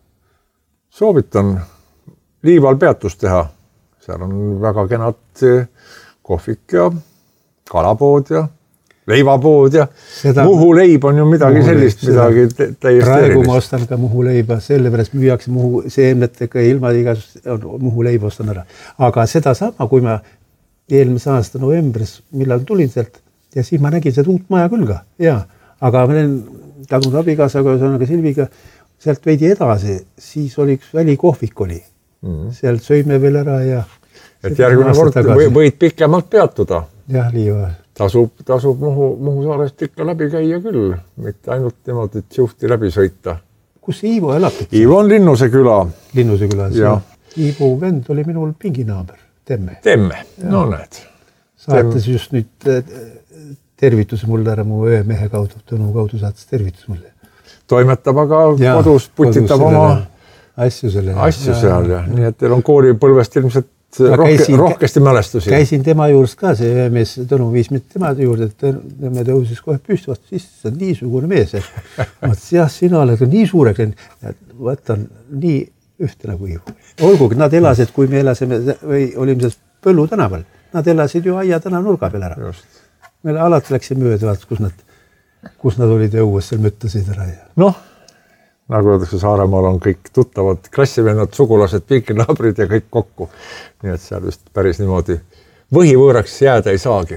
Soovitan liival peatust teha. Seal on väga kenad kohvik ja kalapood ja leivapood ja Seda Muhu leib on ju midagi sellist, midagi täiesti praegu erilist. Ma ostan ka Muhu leiba, sellepärast müüakse Muhu seemnetega ilma igasust Muhu leiba ostan ära. Aga seda sama, kui ma eelmise aasta novembris, millal tulin sealt ja siis ma nägin seda uut maja küll ka. Ja, aga ma olen tagunud abikaasaga, ka Silviga sealt veidi edasi, siis oli üks välikohvik oli. Mm. Sealt sõime veel ära ja et järgmine kord võid pikemalt peatuda. Jah, liiva. Tasub, tasub Muhu, Muhu saarest ikka läbi käia küll, mitte ainult niimoodi, et juhti läbi sõita. Kus Iivo elab? Iivo on Linnuse küla. Linnuse külas. Iivo vend oli minul pinginaaber, Temme. Temme, ja. No näed. Saates just nüüd tervitus mulle ära mu öömehe kaudu, Tõnu kaudu saates tervitus mulle. Toimetab aga ja, kodus, putitab kodus oma asju, selle, asju ja, seal ja. Ja. Nii et teil on koolipõlvest ilmselt rohke, käisin, rohkesti mälestusi. Käisin tema juurest ka, see öömees Tõnu viis mind tema juurde, et me tõusis kohe püsti vastu, siis see on niisugune mees. Mõttes, jah, sina oled nii suureks, võtan nii ühte nagu Iivu. Olgugi, nad elasid, kui me elasime või olime seal Põllu tänaval, nad elasid ju aia täna nurga peal ära. Just. Meil alati läksin mööda, kus nad, kus nad olid õues, seal mõttasid ära. Noh, nagu öeldakse, Saaremaal on kõik tuttavad klassivennad, sugulased, pinkinaabrid ja kõik kokku. Nii et seal just päris niimoodi võhivõõraks jääda ei saagi.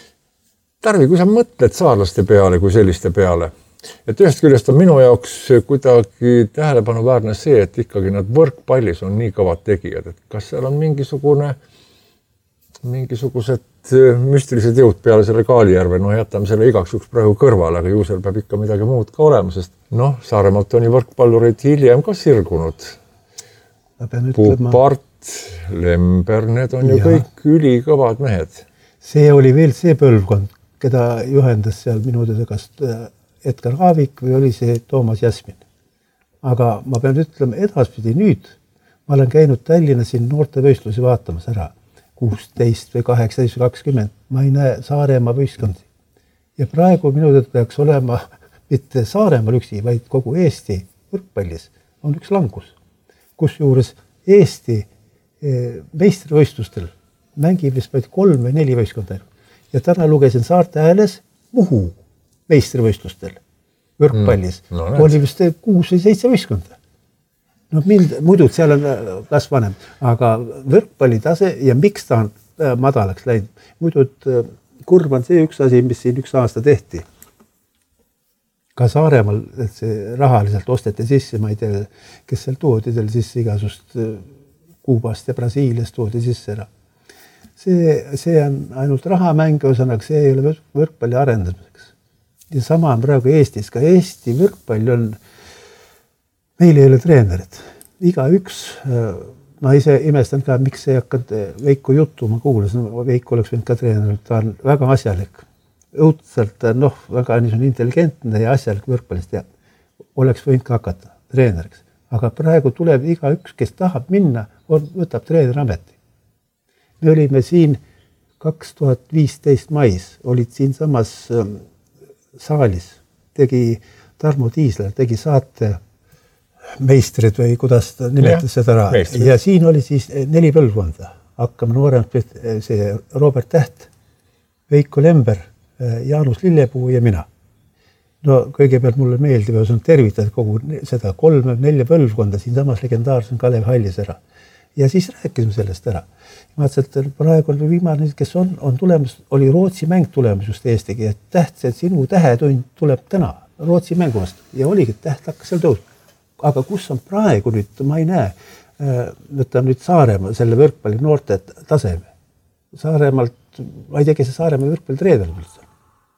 Tarvi, kui sa mõtled saarlaste peale kui selliste peale, et ühest küljest on minu jaoks kuidagi tähelepanuväärne see, et ikkagi nad võrkpallis on nii kõvad tegijad, et kas seal on mingisugune mingisugused müstilised jõud peale selle Kaalijärve, no jätame selle igaks juks praegu kõrvale, aga ju seal peab ikka midagi muud ka olema, sest noh, Saaremaalt on ju võrkpallureid hiljem ka sirgunud. Pupart, Lember, need on ju ja. Kõik ülikõvad mehed. See oli veel see põlvkond, keda juhendas seal minu tõdegast Edgar Haavik või oli see Toomas Jasmin. Aga ma pean ütlema edaspidi nüüd, ma olen käinud Tallinnas siin noortevõistlusi vaatamas ära. kuusteist või kaheksateist või kakskümmend, ma ei näe Saaremaa võistkondi. Ja praegu minu tõtt peaks olema mitte Saaremaal üksi, vaid kogu Eesti võrkpallis on üks langus, kus juures Eesti meistrivõistlustel mängib vist vaid kolm või neli võistkonda. Ja täna lugesin Saarte Hääles Muhu meistrivõistlustel võrkpallis. Mm, no, oli vist kuus või seitse võistkonda. No mind, muidu seal on kas vanem, aga võrkpalli tase ja miks ta on madalaks läinud. Muidu kurb on see üks asi, mis siin üks aasta tehti. Ka Saaremaal, et see rahaliselt osteti sisse, ma ei tea, kes seal toodi seal sisse igasust Kuubast ja Brasiiliast toodi sisse ära. See, see on ainult rahamäng, ühesõnaga, see ei ole võrkpalli arendamiseks. Ja sama on praegu Eestis, ka Eesti võrkpall on meil ei ole treenerit. Iga üks, ma ise imestan ka, miks ei hakkad Veiko juttu, ma kuulasin, Veiko oleks võinud ka treenerit, ta on väga asjalik. Õudselt, noh, väga niisugune intelligentne ja asjalik võrkpallist ja oleks võinud ka hakata treeneriks. Aga praegu tuleb iga üks, kes tahab minna, on, võtab treenerameti. Me olime siin kaks tuhat viisteist mais, olid siin samas saalis, tegi Tarmo Tiisler, tegi saate meistrid või kuidas ta nimetas seda ära. Ja siin oli siis neli põlvkonda. Hakkame nooremast see Robert Täht, Veiko Lember, Jaanus Lillepuu ja mina. No kõigepealt mulle meeldib, ja on tervitada kogu seda kolme, nelja põlvkonda siin samas legendaarsen Kalev Hallis ära. Ja siis rääkisime sellest ära. Mõtlesin, et praegu on viimane, kes on, on tulemas, oli Rootsi mäng tulemas just Eestigi, et Täht, et sinu tähetund tuleb täna Rootsi mängu vastu. Ja oligi, et Täht hakkas seal tõusma. Aga kus on praegu nüüd, ma ei näe, võtta nüüd Saaremaa, selle võrkpalli noorte taseme. Saaremaalt, ma ei tea, kes see Saaremaa võrkpalli treener üldse.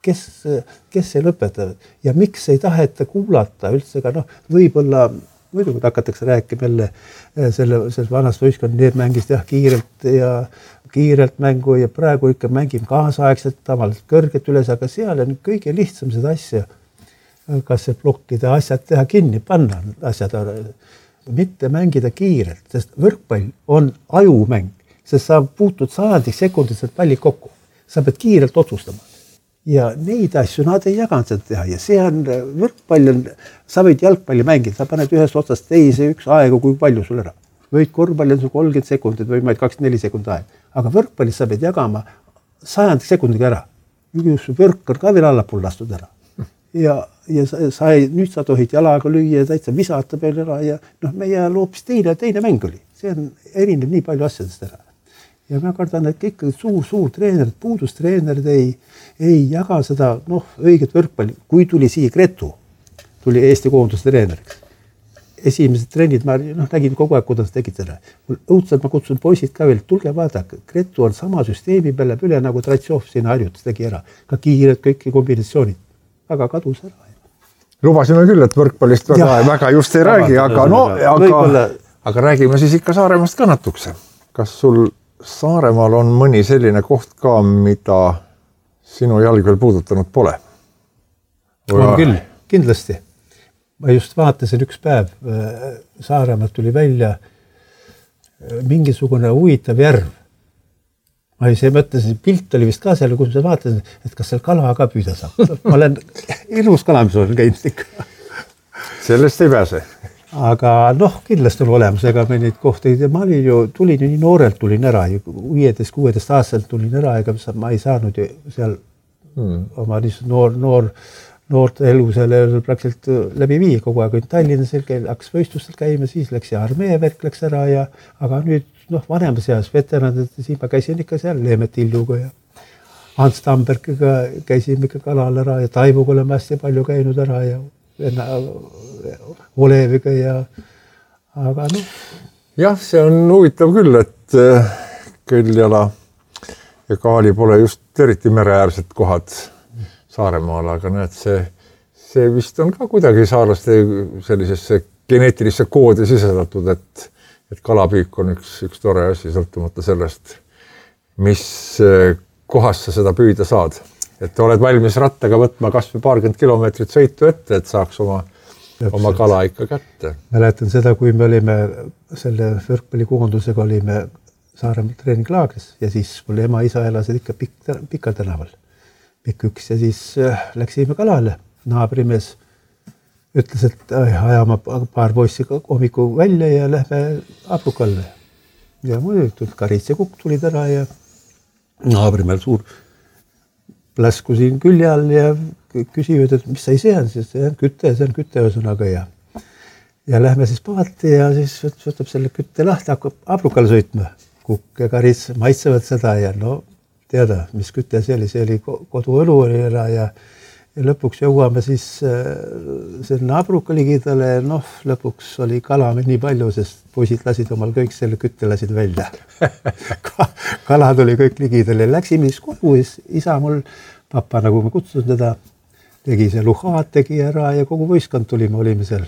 kes, kes see lõpetavad ja miks ei taheta kuulata üldse ka noh, võib-olla muidugi hakatakse rääkima jälle selle, selle vanast võistkond, need mängisid jah kiirelt ja kiirelt mängu ja praegu ikka mängime kaasaegselt tavaliselt kõrget üles, aga seal on kõige lihtsam seda asja, kas see plokkide asjad teha kinni, panna asjad, mitte mängida kiirelt, sest võrkpall on ajumäng, sest sa puutud sajandiks sekunditselt palli kokku, sa pead kiirelt otsustama. Ja neid asju nad ei jaganud seda teha ja see on võrkpall, on, sa võid jalgpalli mängida, sa paned ühest otsast teise üks aegu, kui palju sul ära. Võid korvpalli on sul kolmkümmend sekundit või ma ei kakskümmend neli sekundit aeg, aga võrkpallis sa pead jagama sajandik sekundiga ära. Üks võrk on ka veel allapool lastud ära. Ja, ja sa, sa ei, nüüd sa tohid jalaga lüüa ja täitsa visata peale ära ja noh, meie loopis teine, teine mäng oli. See on erinev nii palju asjadest ära. Ja ma kardan, et ikkagi suur, suur treenerid, puudustreenerid ei, ei jaga seda noh, õiget võrkpalli. Kui tuli siia Gretu, tuli Eesti koonduse treeneriks. Esimesed trennid, ma noh, nägin kogu aeg, kuidas tegid seda. Õudselt ma kutsun poisid ka veel, tulge vaadake, Gretu on sama süsteemi peale üle nagu Tratsov siin harjutas tegi ära. Ka kiired kõiki kombinatsioonid. Väga kadus ära. Lubasime küll, et võrkpallist väga, väga just ei räägi, aga, no, aga, aga räägime siis ikka Saaremaast ka natukse. Kas sul Saaremaal on mõni selline koht ka, mida sinu jalg veel puudutanud pole? On küll, kindlasti. Ma just vaatasin üks päev, Saaremaalt tuli välja mingisugune huvitav järv. Ma ei see mõtlesin, pilt oli vist ka seal, kus ma vaatasin, et kas seal kala ka püüda saab. Ma olen ilus kalamis olen käinud ikka. Sellest ei pääse. Aga noh, kindlasti on olemas, ega me neid kohti, ma olin ju, tulin ju nii noorelt, tulin ära, viieteist kuueteist aastaselt tulin ära, ega ma ei saanud ju seal hmm. oma noor, noor, noort elu selle praktiliselt läbi viia kogu aeg. Tallinnas hakkas võistlustel käima, siis läks ja armee värk läks ära ja, aga nüüd noh, vanemas seas veteranid, siin ma käisin ikka seal Leemet Illuga ja Hans Tambergiga käisime ikka kalal ära ja Taivuga oleme hästi palju käinud ära ja Oleviga ja aga noh. Jah, see on huvitav küll, et Kõljala ja Kaali pole just eriti mereäärsed kohad Saaremaal, aga näed, see, see vist on ka kuidagi saarlaste sellisesse geneetilisse koodi sisendatud, et, et kalapüük on üks, üks tore asi, sõltumata sellest, mis kohas sa seda püüda saad. Et oled valmis rattaga võtma kas või paarkümmend kilomeetrit sõitu ette, et saaks oma, oma kala ikka kätte. Mäletan seda, kui me olime selle võrkpallikoondusega olime Saaremaal treeninglaagris ja siis mul ema isa elasid ikka pikk, Pikal tänaval. Pikk üks ja siis läksime kalale. Naabrimees ütles, et ajama paar poissi hommiku välja ja lähme abrukalle. Ja muidugi Karitse Kukk tulid ära ja naabrimeel suur pläsku siin külje all ja küsivad, et mis sai see on, siis see on kütte, see on kütte ühesõnaga ja ja lähme siis paati ja siis võtab selle kütte lahti, hakkab abrukal sõitma. Kukk ja Karits maitsevad seda ja no teada, mis kütte see oli, see oli koduõlu oli ära ja, ja lõpuks jõuame siis selle abruka ligidale, noh lõpuks oli kala nii palju, sest poisid lasid omal kõik selle kütte lasid välja. Kala tuli kõik ligidale, läksime siis kogu, isa mul, papa nagu me kutsusin teda, tegi see luhaat, tegi ära ja kogu võistkond tuli, me olime seal.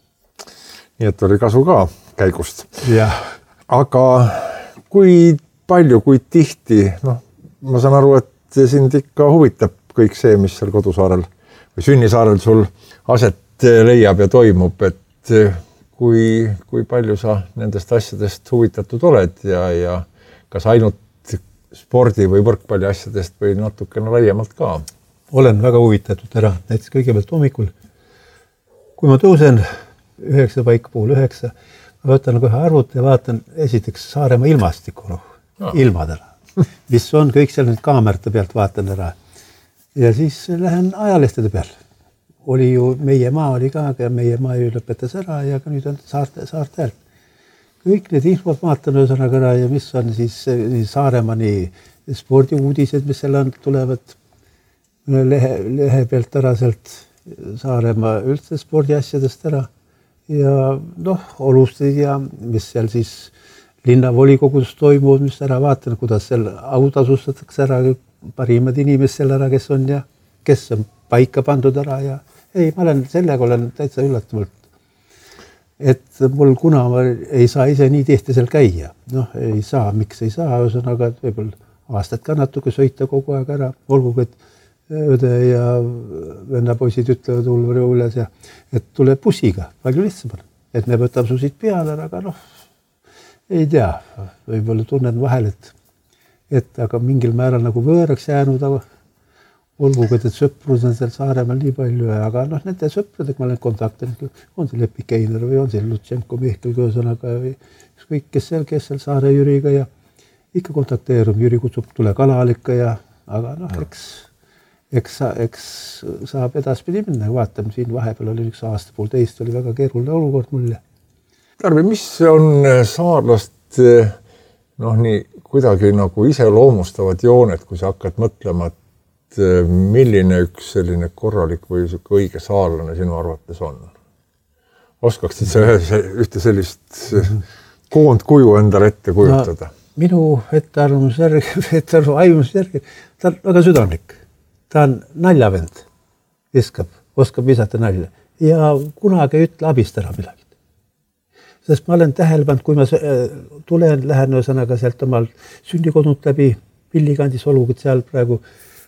Nii et oli kasu ka käigust. Ja. Aga kui palju, kui tihti, noh, ma saan aru, et sind ikka huvitab kõik see, mis seal kodusaarel või sünnisaarel sul aset leiab ja toimub, et kui, kui palju sa nendest asjadest huvitatud oled ja, ja kas ainult spordi või võrkpalli asjadest või natukene laiemalt ka? Olen väga huvitatud ära, näiteks kõigepealt hommikul. Kui ma tõusen üheksa paika pool üheksa, ma võtan kohe arvuti ja vaatan esiteks Saaremaa ilmastiku, noh, no. ilmad ära. Mis on kõik seal nüüd kaamerate pealt vaatan ära. Ja siis lähen ajalehtede peal. Oli ju, meie maa oli ka, aga meie maa ju lõpetas ära ja nüüd on saarte, saarte hääl. Kõik need infod vaatan ühesõnaga ära ja mis on siis Saaremaa nii spordiuudised, mis seal on, tulevad lehe, lehe pealt ära sealt Saaremaa üldse spordiasjadest ära. Ja noh, olustid ja mis seal siis linnavolikogus toimuvad, mis ära vaatan, kuidas seal autasustatakse ära parimad inimesed seal ära, kes on ja kes on paika pandud ära ja ei, ma olen sellega olen täitsa üllatavalt, et mul kuna ma ei saa ise nii tihti seal käia, noh, ei saa, miks ei saa, ühesõnaga, et võib-olla aastad ka natuke sõita kogu aeg ära, olgugi, et õde ja vennapoisid ütlevad Ulvari üles ja et tuleb bussiga, palju lihtsamalt, et me võtame su siit peale, aga noh, ei tea, võib-olla tunnen vahel, et, et aga mingil määral nagu võõraks jäänud, aga olgugi, et sõprus on seal Saaremaal nii palju, aga noh, nende sõpradega ma olen kontaktinud, on see Lepik Einer või on see Lutsenko Mihkel Kõõsõnaga või ükskõik, kes seal, kes seal Saare Jüriga ja ikka kontakteerub, Jüri kutsub, tule kalal ikka ja, aga noh, eks, eks, eks saab edaspidi minna, vaatame siin vahepeal oli üks aasta pool teist, oli väga keeruline olukord mulle. Tarvi, mis on saarlast noh, nii kuidagi nagu iseloomustavad jooned, kui sa hakkad mõtlema, milline üks selline korralik või õige saarlane sinu arvates on? Oskaksid sa ühte sellist koondkuju endale ette kujutada? No, minu ettearvamus järgi, ettearvamus järgi, ta on väga südamlik. Ta on naljavend, viskab, oskab visata nalja ja kunagi ei ütle abist ära midagi. Sest ma olen tähelpanud, kui ma tulen, lähen ühesõnaga sealt omal sünnikodunt läbi Pillikandis olugud seal praegu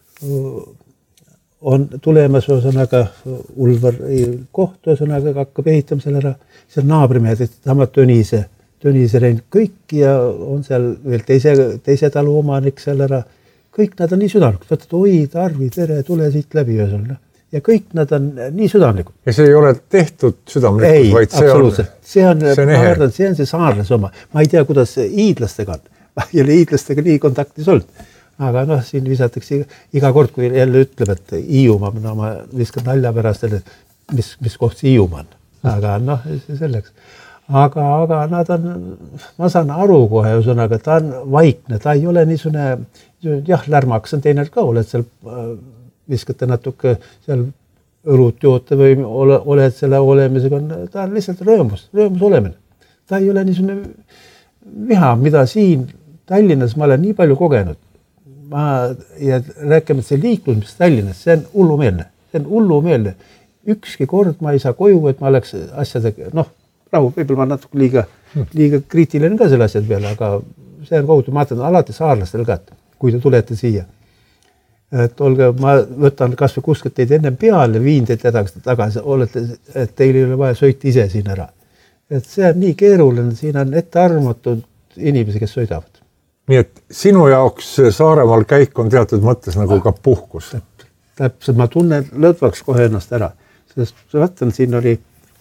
on tulemas ühesõnaga Ulvar koht, ühesõnaga hakkab ehitama selle ära, seal naabrimehed, et sama Tõnise, Tõnise rein kõik ja on seal veel teise, teise talu omanik seal ära, kõik nad on nii südamlikud, võtad, oi, Tarvi, tere, tule siit läbi ühesõnaga ja kõik nad on nii südamlikud. Ja see ei ole tehtud südamlikud, ei, vaid see on, see on, see on, ma arvan, see on see saarlase oma, ma ei tea, kuidas iidlastega on, ma ei ole iidlastega nii kontaktis olnud. Aga noh, siin visatakse iga kord, kui jälle ütleb, et Hiiumaa, no ma viskan nalja pärast, et mis, mis koht see Hiiumaa on. Aga noh, selleks. Aga, aga nad on, ma saan aru kohe, ühesõnaga, ta on vaikne, ta ei ole niisugune, jah, lärmaks on teine ka, oled seal, viskate natuke seal õlut joote või ole, oled selle olemisega, ta on lihtsalt rõõmus, rõõmus olemine. Ta ei ole niisugune viha, mida siin Tallinnas ma olen nii palju kogenud. Ma ja rääkime, et see liiklus, mis Tallinnas, see on hullumeelne, see on hullumeelne. Ükski kord ma ei saa koju, et ma oleks asjadega, noh, rahu, võib-olla ma natuke liiga, liiga kriitiline ka selle asjad peale, aga see on kohutu, ma ütlen alati saarlastel ka, kui te tulete siia. Et olge, ma võtan kas või kuskilt teid ennem peale, viin teid edasi, tagasi, olete, et teil ei ole vaja sõita ise siin ära. Et see on nii keeruline, siin on ette armatud inimesi, kes sõidavad. Nii et sinu jaoks Saaremaal käik on teatud mõttes nagu ka puhkus. Täpselt, ma tunnen lõdvaks kohe ennast ära. Sest vaatan, siin oli,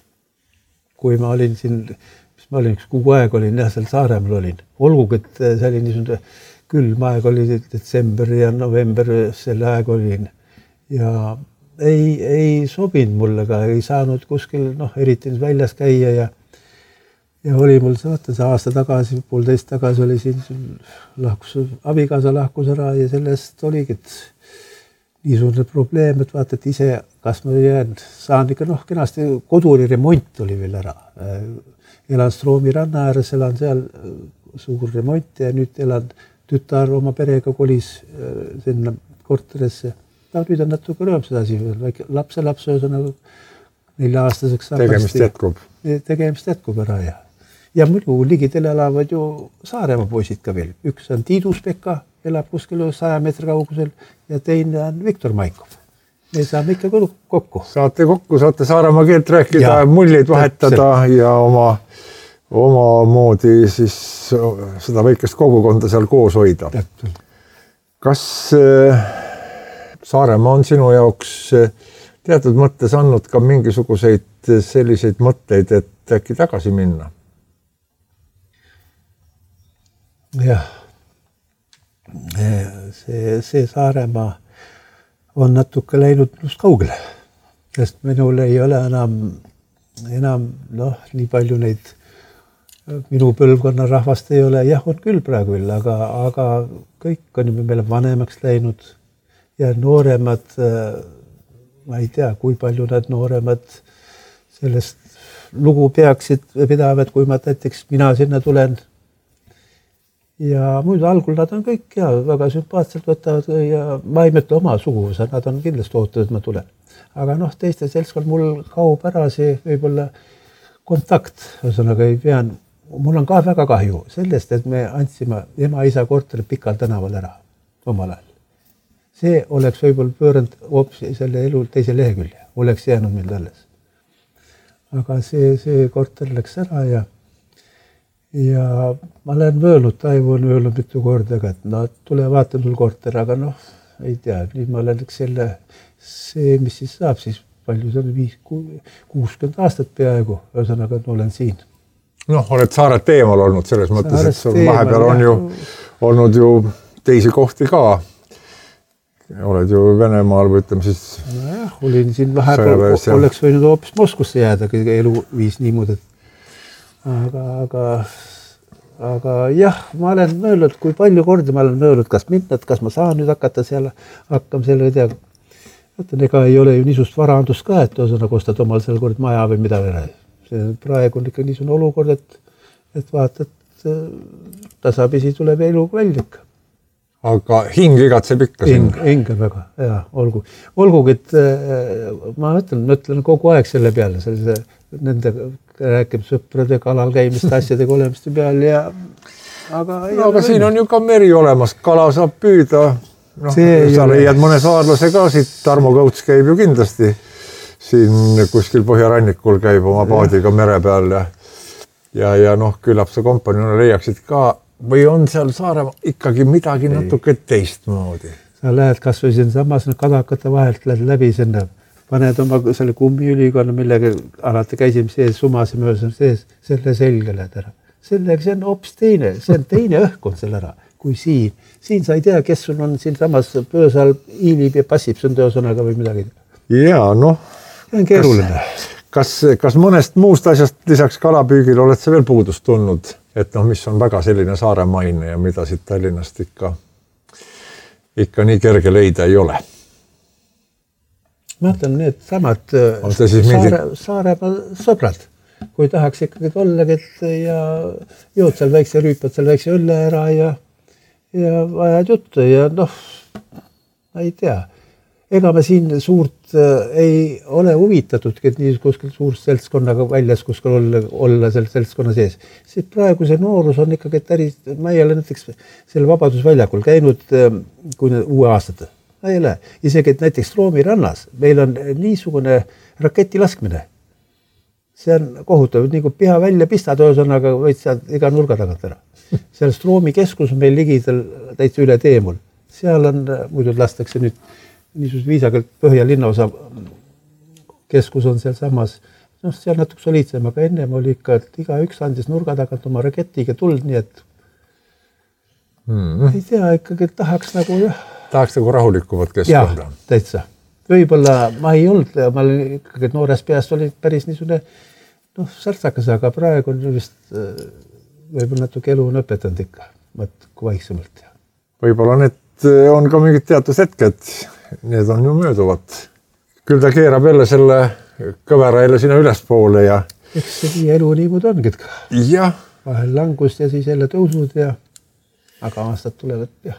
kui ma olin siin, mis ma olin, üks kuu aeg olin, jah, seal Saaremaal olin. Olgugi, et see oli niisugune külm aeg oli detsember ja november, selle aeg olin. Ja ei, ei sobinud mulle ka, ei saanud kuskil, noh, eriti väljas käia ja Ja oli mul see, vaata, see aasta tagasi, poolteist tagasi oli siin lahkus, abikaasa lahkus ära ja sellest oligi, et niisugune probleem, et vaata, et ise, kas ma jään, saan ikka, noh, kenasti koduri remont oli veel ära. Elan Stroomi ranna ääres, elan seal suur remont ja nüüd elan tütar oma perega kolis sinna korterisse. No, nüüd on natuke rõõmsad asi, lapse lapse nagu nelja-aastaseks. Tegemist jätkub. Tegemist jätkub ära ja. Ja muidu ligidel elavad ju Saaremaa poisid ka veel. Üks on Tiidus Pekka, elab kuskil saja meetri kaugusel ja teine on Viktor Maikov. Me saame ikka kokku. Saate kokku, saate Saaremaa keelt rääkida, ja, muljeid vahetada täpselt. Ja oma, oma moodi siis seda väikest kogukonda seal koos hoida. Täpselt. Kas Saaremaa on sinu jaoks teatud mõttes andnud ka mingisuguseid selliseid mõtteid, et äkki tagasi minna? Jah, see, see Saaremaa on natuke läinud minust kaugele, sest minul ei ole enam, enam noh, nii palju neid, minu põlvkonna rahvast ei ole, jah, on küll praegu veel, aga, aga kõik on meile vanemaks läinud ja nooremad, ma ei tea, kui palju nad nooremad sellest lugu peaksid pidavad, kui ma näiteks mina sinna tulen. ja muidu algul nad on kõik ja väga sümpaatselt võtavad ja ma ei mõtle oma suguvõsa, nad on kindlasti ootud, et ma tulen. Aga noh, teiste seltskond mul kaub ära see võib-olla kontakt, ühesõnaga ei pean, mul on ka väga kahju sellest, et me andsime ema-isa korteri Pikal tänaval ära omal ajal. See oleks võib-olla pööranud hoopis selle elu teise lehekülje, oleks jäänud meil alles. Aga see, see korter läks ära ja ja ma olen möönud, Taivo on möönud mitu korda, et no tule vaata sul korter, aga noh, ei tea, nüüd ma olen selle, see, mis siis saab, siis palju see on viis, kuuskümmend aastat peaaegu, ühesõnaga, et olen siin. Noh, oled Saaret teemal olnud selles mõttes, et sul vahepeal on ju olnud ju teisi kohti ka. Oled ju Venemaal või ütleme siis... Nojah, olin siin vahepeal, oleks võinud hoopis Moskvasse jääda, kui elu viis niimoodi. Aga, aga, aga jah, ma olen möönud, kui palju kordi ma olen möönud, kas minna, kas ma saan nüüd hakata seal, hakkam selle ei tea. Mõtlen, ega ei ole ju niisust varaandust ka, et osana kostad omal seal kord maja või mida või. See praegu on ikka niisugune olukord, et, et vaata, et tasapisi tuleb elu välja ikka. Aga hing igatseb ikka hing, hing on väga, jaa, olgu. Olgugi, et ma mõtlen, mõtlen kogu aeg selle peale, sellise, nende rääkib sõprade kalal käimist, asjadega olemist peal ja aga... No, aga siin on ju ka meri olemas, kala saab püüda. No, sa leiad mõne saarlase ka siit, Tarmo Kõuts käib ju kindlasti siin kuskil Põhjarannikul käib oma paadiga mere peal ja, ja, ja noh, küllap sa kompaniona leiaksid ka või on seal Saaremaa ikkagi midagi ei. Natuke teistmoodi? Sa lähed kas või siin samas kadakate vahelt lähed läbi sinna, paned oma selle kummiülikonna, millega alati käisime sees, sumasime sees, selle selge lähed ära. Sellega see on hoopis teine, see on teine õhk on seal ära kui siin. Siin sa ei tea, kes sul on siin samas pöösal hiilib ja passib sun teosõnaga või midagi. Jaa, noh. See on keeruline. Kas, kas mõnest muust asjast lisaks kalapüügil oled sa veel puudust tulnud, et noh, mis on väga selline saaremaine ja mida siit Tallinnast ikka, ikka nii kerge leida ei ole? Ma ütlen, need samad saare, mingi... Saaremaa sõbrad, kui tahaks ikkagi tollagi ja jood seal väikse, rüüpad seal väikse õlle ära ja ja vajad juttu ja noh, ma ei tea. Ega me siin suurt äh, ei ole huvitatudki, et nii kuskil suur seltskonnaga väljas kuskil olla, olla seal seltskonna sees. See praegu see noorus on ikkagi täri, ma ei ole näiteks selle Vabadusväljakul käinud äh, kui uue aastate. Ma ei ole. Isegi et näiteks Stroomi rannas meil on niisugune raketi laskmine. See on kohutav, nii kui piha välja pistad öösõnaga, võid seal iga nurga tagant ära. Seal Stroomi keskus on meil ligidel täitsa üle teemul. Seal on, muidu lastakse nüüd niisugust viisakalt Põhja linnaosa keskus on seal samas. No, seal natuke soliitsem, aga ennem oli ikka, et iga üks andis nurga tagant oma raketiga tuld, nii et mm. ei tea, ikkagi tahaks nagu jah. Tahaks nagu rahulikumat keskkonda. Jah, täitsa. Võib-olla ma ei olnud, ma olin ikkagi noores peast oli päris niisugune noh, särtsakas, aga praegu on vist võib-olla natuke elu on õpetanud ikka, kui vaiksemalt. Võib-olla need on ka mingid teatud hetked, need on ju mööduvad. Küll ta keerab jälle selle kõvera jälle sinna ülespoole ja... Eks see elu niimoodi ongi ka. Jah. Vahel langust ja siis jälle tõusud ja... Aga aastad tulevad peal.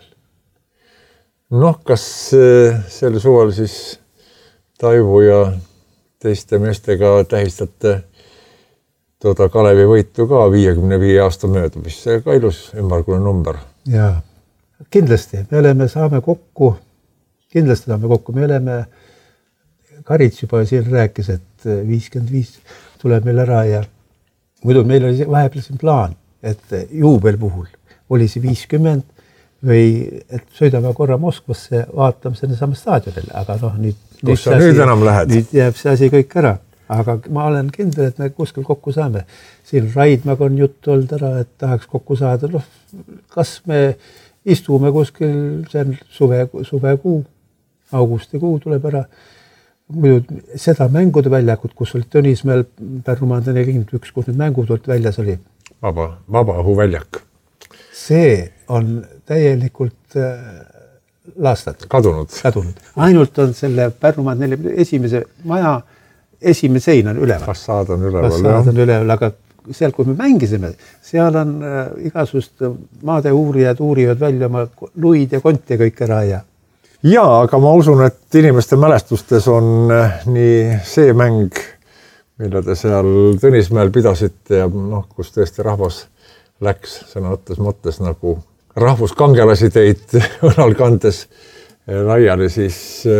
Noh, kas sel suvel siis Taivu ja teiste meestega tähistate toda Kalevi võitu ka viiekümne viie aasta mööda, mis see ka ilus ümmargune number. Jaa, kindlasti. Me oleme, saame kokku, kindlasti saame kokku. Me oleme, Karits juba siin rääkis, et viiskümmend viis tuleb meil ära ja muidu meil oli vahepeal siin plaan, et juubel puhul oli see viiskümmend või et sõidame korra Moskvasse, vaatame selle sama staadionile, aga noh, nüüd, nüüd, sa nüüd asi, enam lähed? Nüüd jääb see asi kõik ära. Aga ma olen kindel, et me kuskil kokku saame. Siin Raidmaga on jutt olnud ära, et tahaks kokku saada. No, kas me istume kuskil, see on suve, suvekuu, augustikuu tuleb ära. Muidu seda mängude väljakut, kus oli Tõnismäel Pärnumaanda nelikümmend üks, kus need mängud olid väljas oli. Vaba, vaba õhuväljak. See on täielikult äh, laastatud. Kadunud. Kadunud. Ainult on selle Pärnumaand nelikümmend esimese maja esimene sein on üleval. Fassaad on üleval, Fassaad on üleval, aga seal, kui me mängisime, seal on äh, igasugust maade uurijad uurivad välja oma luid ja konti kõik ära ja. Ja, aga ma usun, et inimeste mälestustes on nii see mäng, mille te seal Tõnismäel pidasite ja noh, kus tõesti rahvas läks sõna mõttes mõttes nagu rahvuskangelasi teid õnal kandes laiali, siis,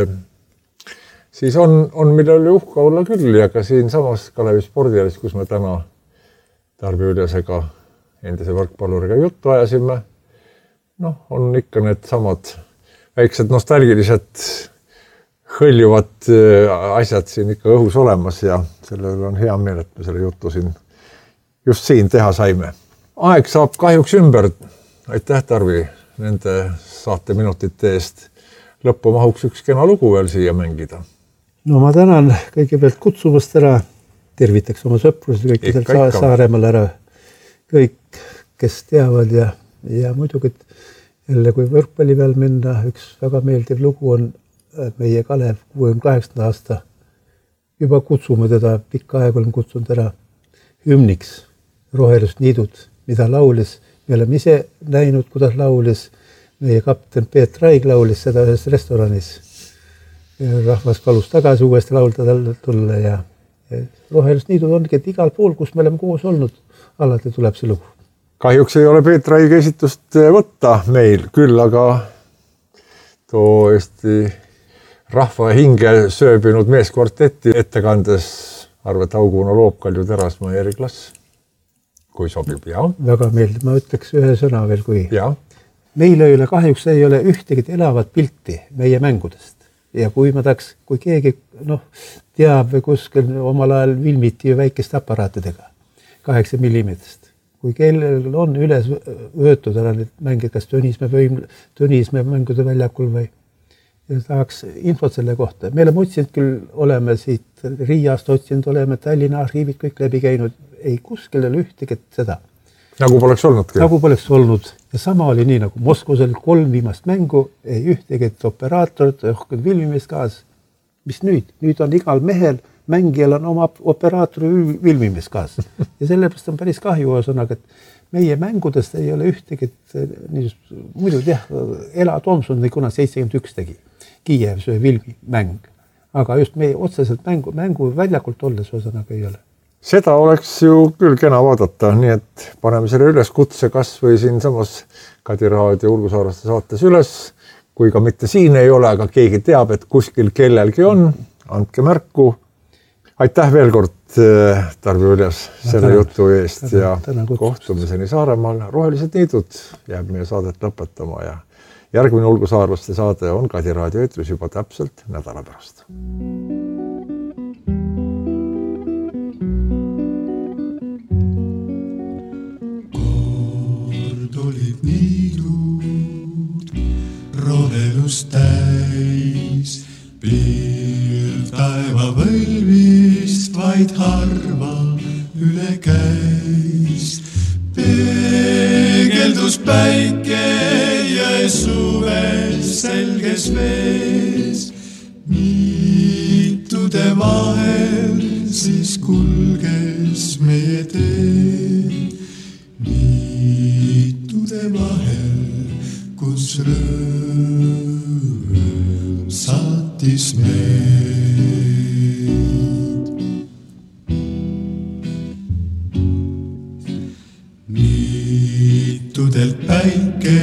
siis on, on mille oli uhka olla küll ja ka siin samas Kalevi spordialis, kus me täna Tarvi Üljasega endise võrkpalluriga juttu ajasime, noh, on ikka need samad väiksed nostalgilised hõljuvad asjad siin ikka õhus olemas ja sellel on hea meel, et me selle jutu siin just siin teha saime. Aeg saab kahjuks ümber. Aitäh, Tarvi, nende saateminutite eest. Lõppu mahuks üks kena lugu veel siia mängida. No ma tänan kõigepealt kutsumast ära. Tervitaks oma sõprused kõikidel sa Saaremaal ära. Kõik, kes teavad ja, ja muidugi, jälle kui võrkpalli peal minna, üks väga meeldiv lugu on meie Kalev kuuekümne kaheksanda aasta. Juba kutsume teda, pikka aega olen kutsunud ära hümniks Rohelust niidud, mida laulis. Me oleme ise näinud, kuidas laulis. Meie kapten Peet Raig laulis seda ühes restoranis. Rahvas palus tagasi uuesti laulda tulla ja, ja Rohelust niidud ongi, et igal pool, kus me oleme koos olnud, alati tuleb see lugu. Kahjuks ei ole Peet Raigi esitust võtta meil, küll aga too Eesti rahva hinge sööbinud meeskvartetti ettekandes Arvet Auguno Loopkalju Terasmaa ja Eri Klass. Kui sobib, jah. Väga meeldib, ma ütleks ühe sõna veel, kui ja. Meil ei ole kahjuks ei ole ühtegi elavat pilti meie mängudest. Ja kui ma tahaks, kui keegi noh, teab või kuskil omal ajal filmiti ju väikeste aparaatidega, kaheksa millimeetrist. Kui kellel on üles võetud ära need mängid, kas Tõnismäe või Tõnismäe mängude väljakul või ja tahaks infot selle kohta. Me oleme otsinud küll, oleme siit Riiast otsinud, oleme Tallinna arhiivid kõik läbi käinud, ei kuskil ole ühtegi seda. Nagu poleks olnudki. Nagu poleks olnud. Ja sama oli nii, nagu Moskvas oli kolm viimast mängu, ei ühtegi operaatorit, õhkud filmimist kaas. Mis nüüd? Nüüd on igal mehel, mängijal on oma operaatori filmimist kaas. Ja sellepärast on päris kahju sõnaga, et meie mängudest ei ole ühtegi, et muidu jah, Ela Tomson kuna seitsekümmend üks tegi. Kiiev söö filmi mäng. Aga just meie otseselt mängu, mängu väljakult olles sõnaga ei ole. Seda oleks ju küll kena vaadata, nii et paneme selle üles kutse kas või siin samas Kadiraadio Ulgusaaraste saates üles, kui ka mitte siin ei ole, aga keegi teab, et kuskil kellelgi on, andke märku. Aitäh veel kord, Tarvi Üljas, selle tänan, jutu eest tänan, ja tänan kohtumiseni Saaremaal. Rohelised niidud jääb meie saadet lõpetama ja järgmine Ulgusaarlaste saade on Kadiraadio eetris juba täpselt nädala pärast. Olid niidud, rohelust täis, pilt taeva võlvist vaid harva üle käis. Peegeldus päike jõe suves selges vees, niitude vahel siis kulges meie tee. Niitude vahel, kus rõõm saatis meid. Niitudelt päike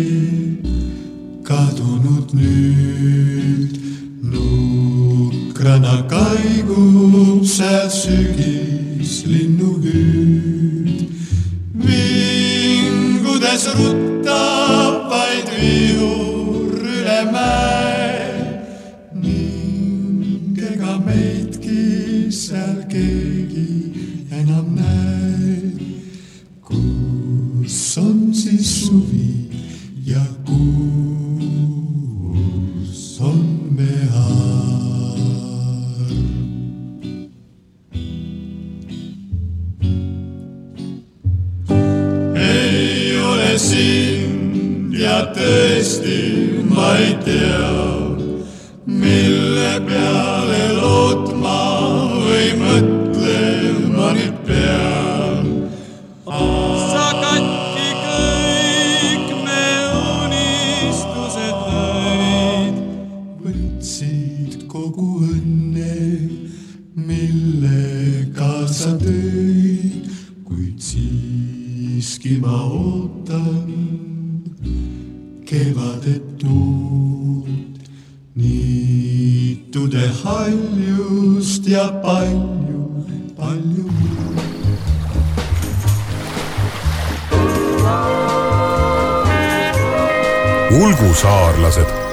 kadunud nüüd, nukrana kaigub seal sügis linnuhüüd. Vingudes ruttab vaid vihur üle mäe, ning ega meidki seal keegi enam näe. Kus on siis suvi ja kus on me sind ja tõesti ma ei tea, mille peale lootma või mõtlema nüüd pean. teilt kogu õnne, millega sa tõid, kuid siiski ma ootan kevadet tuud, niitude haljust ja palju, palju muud. Ulgusaarlased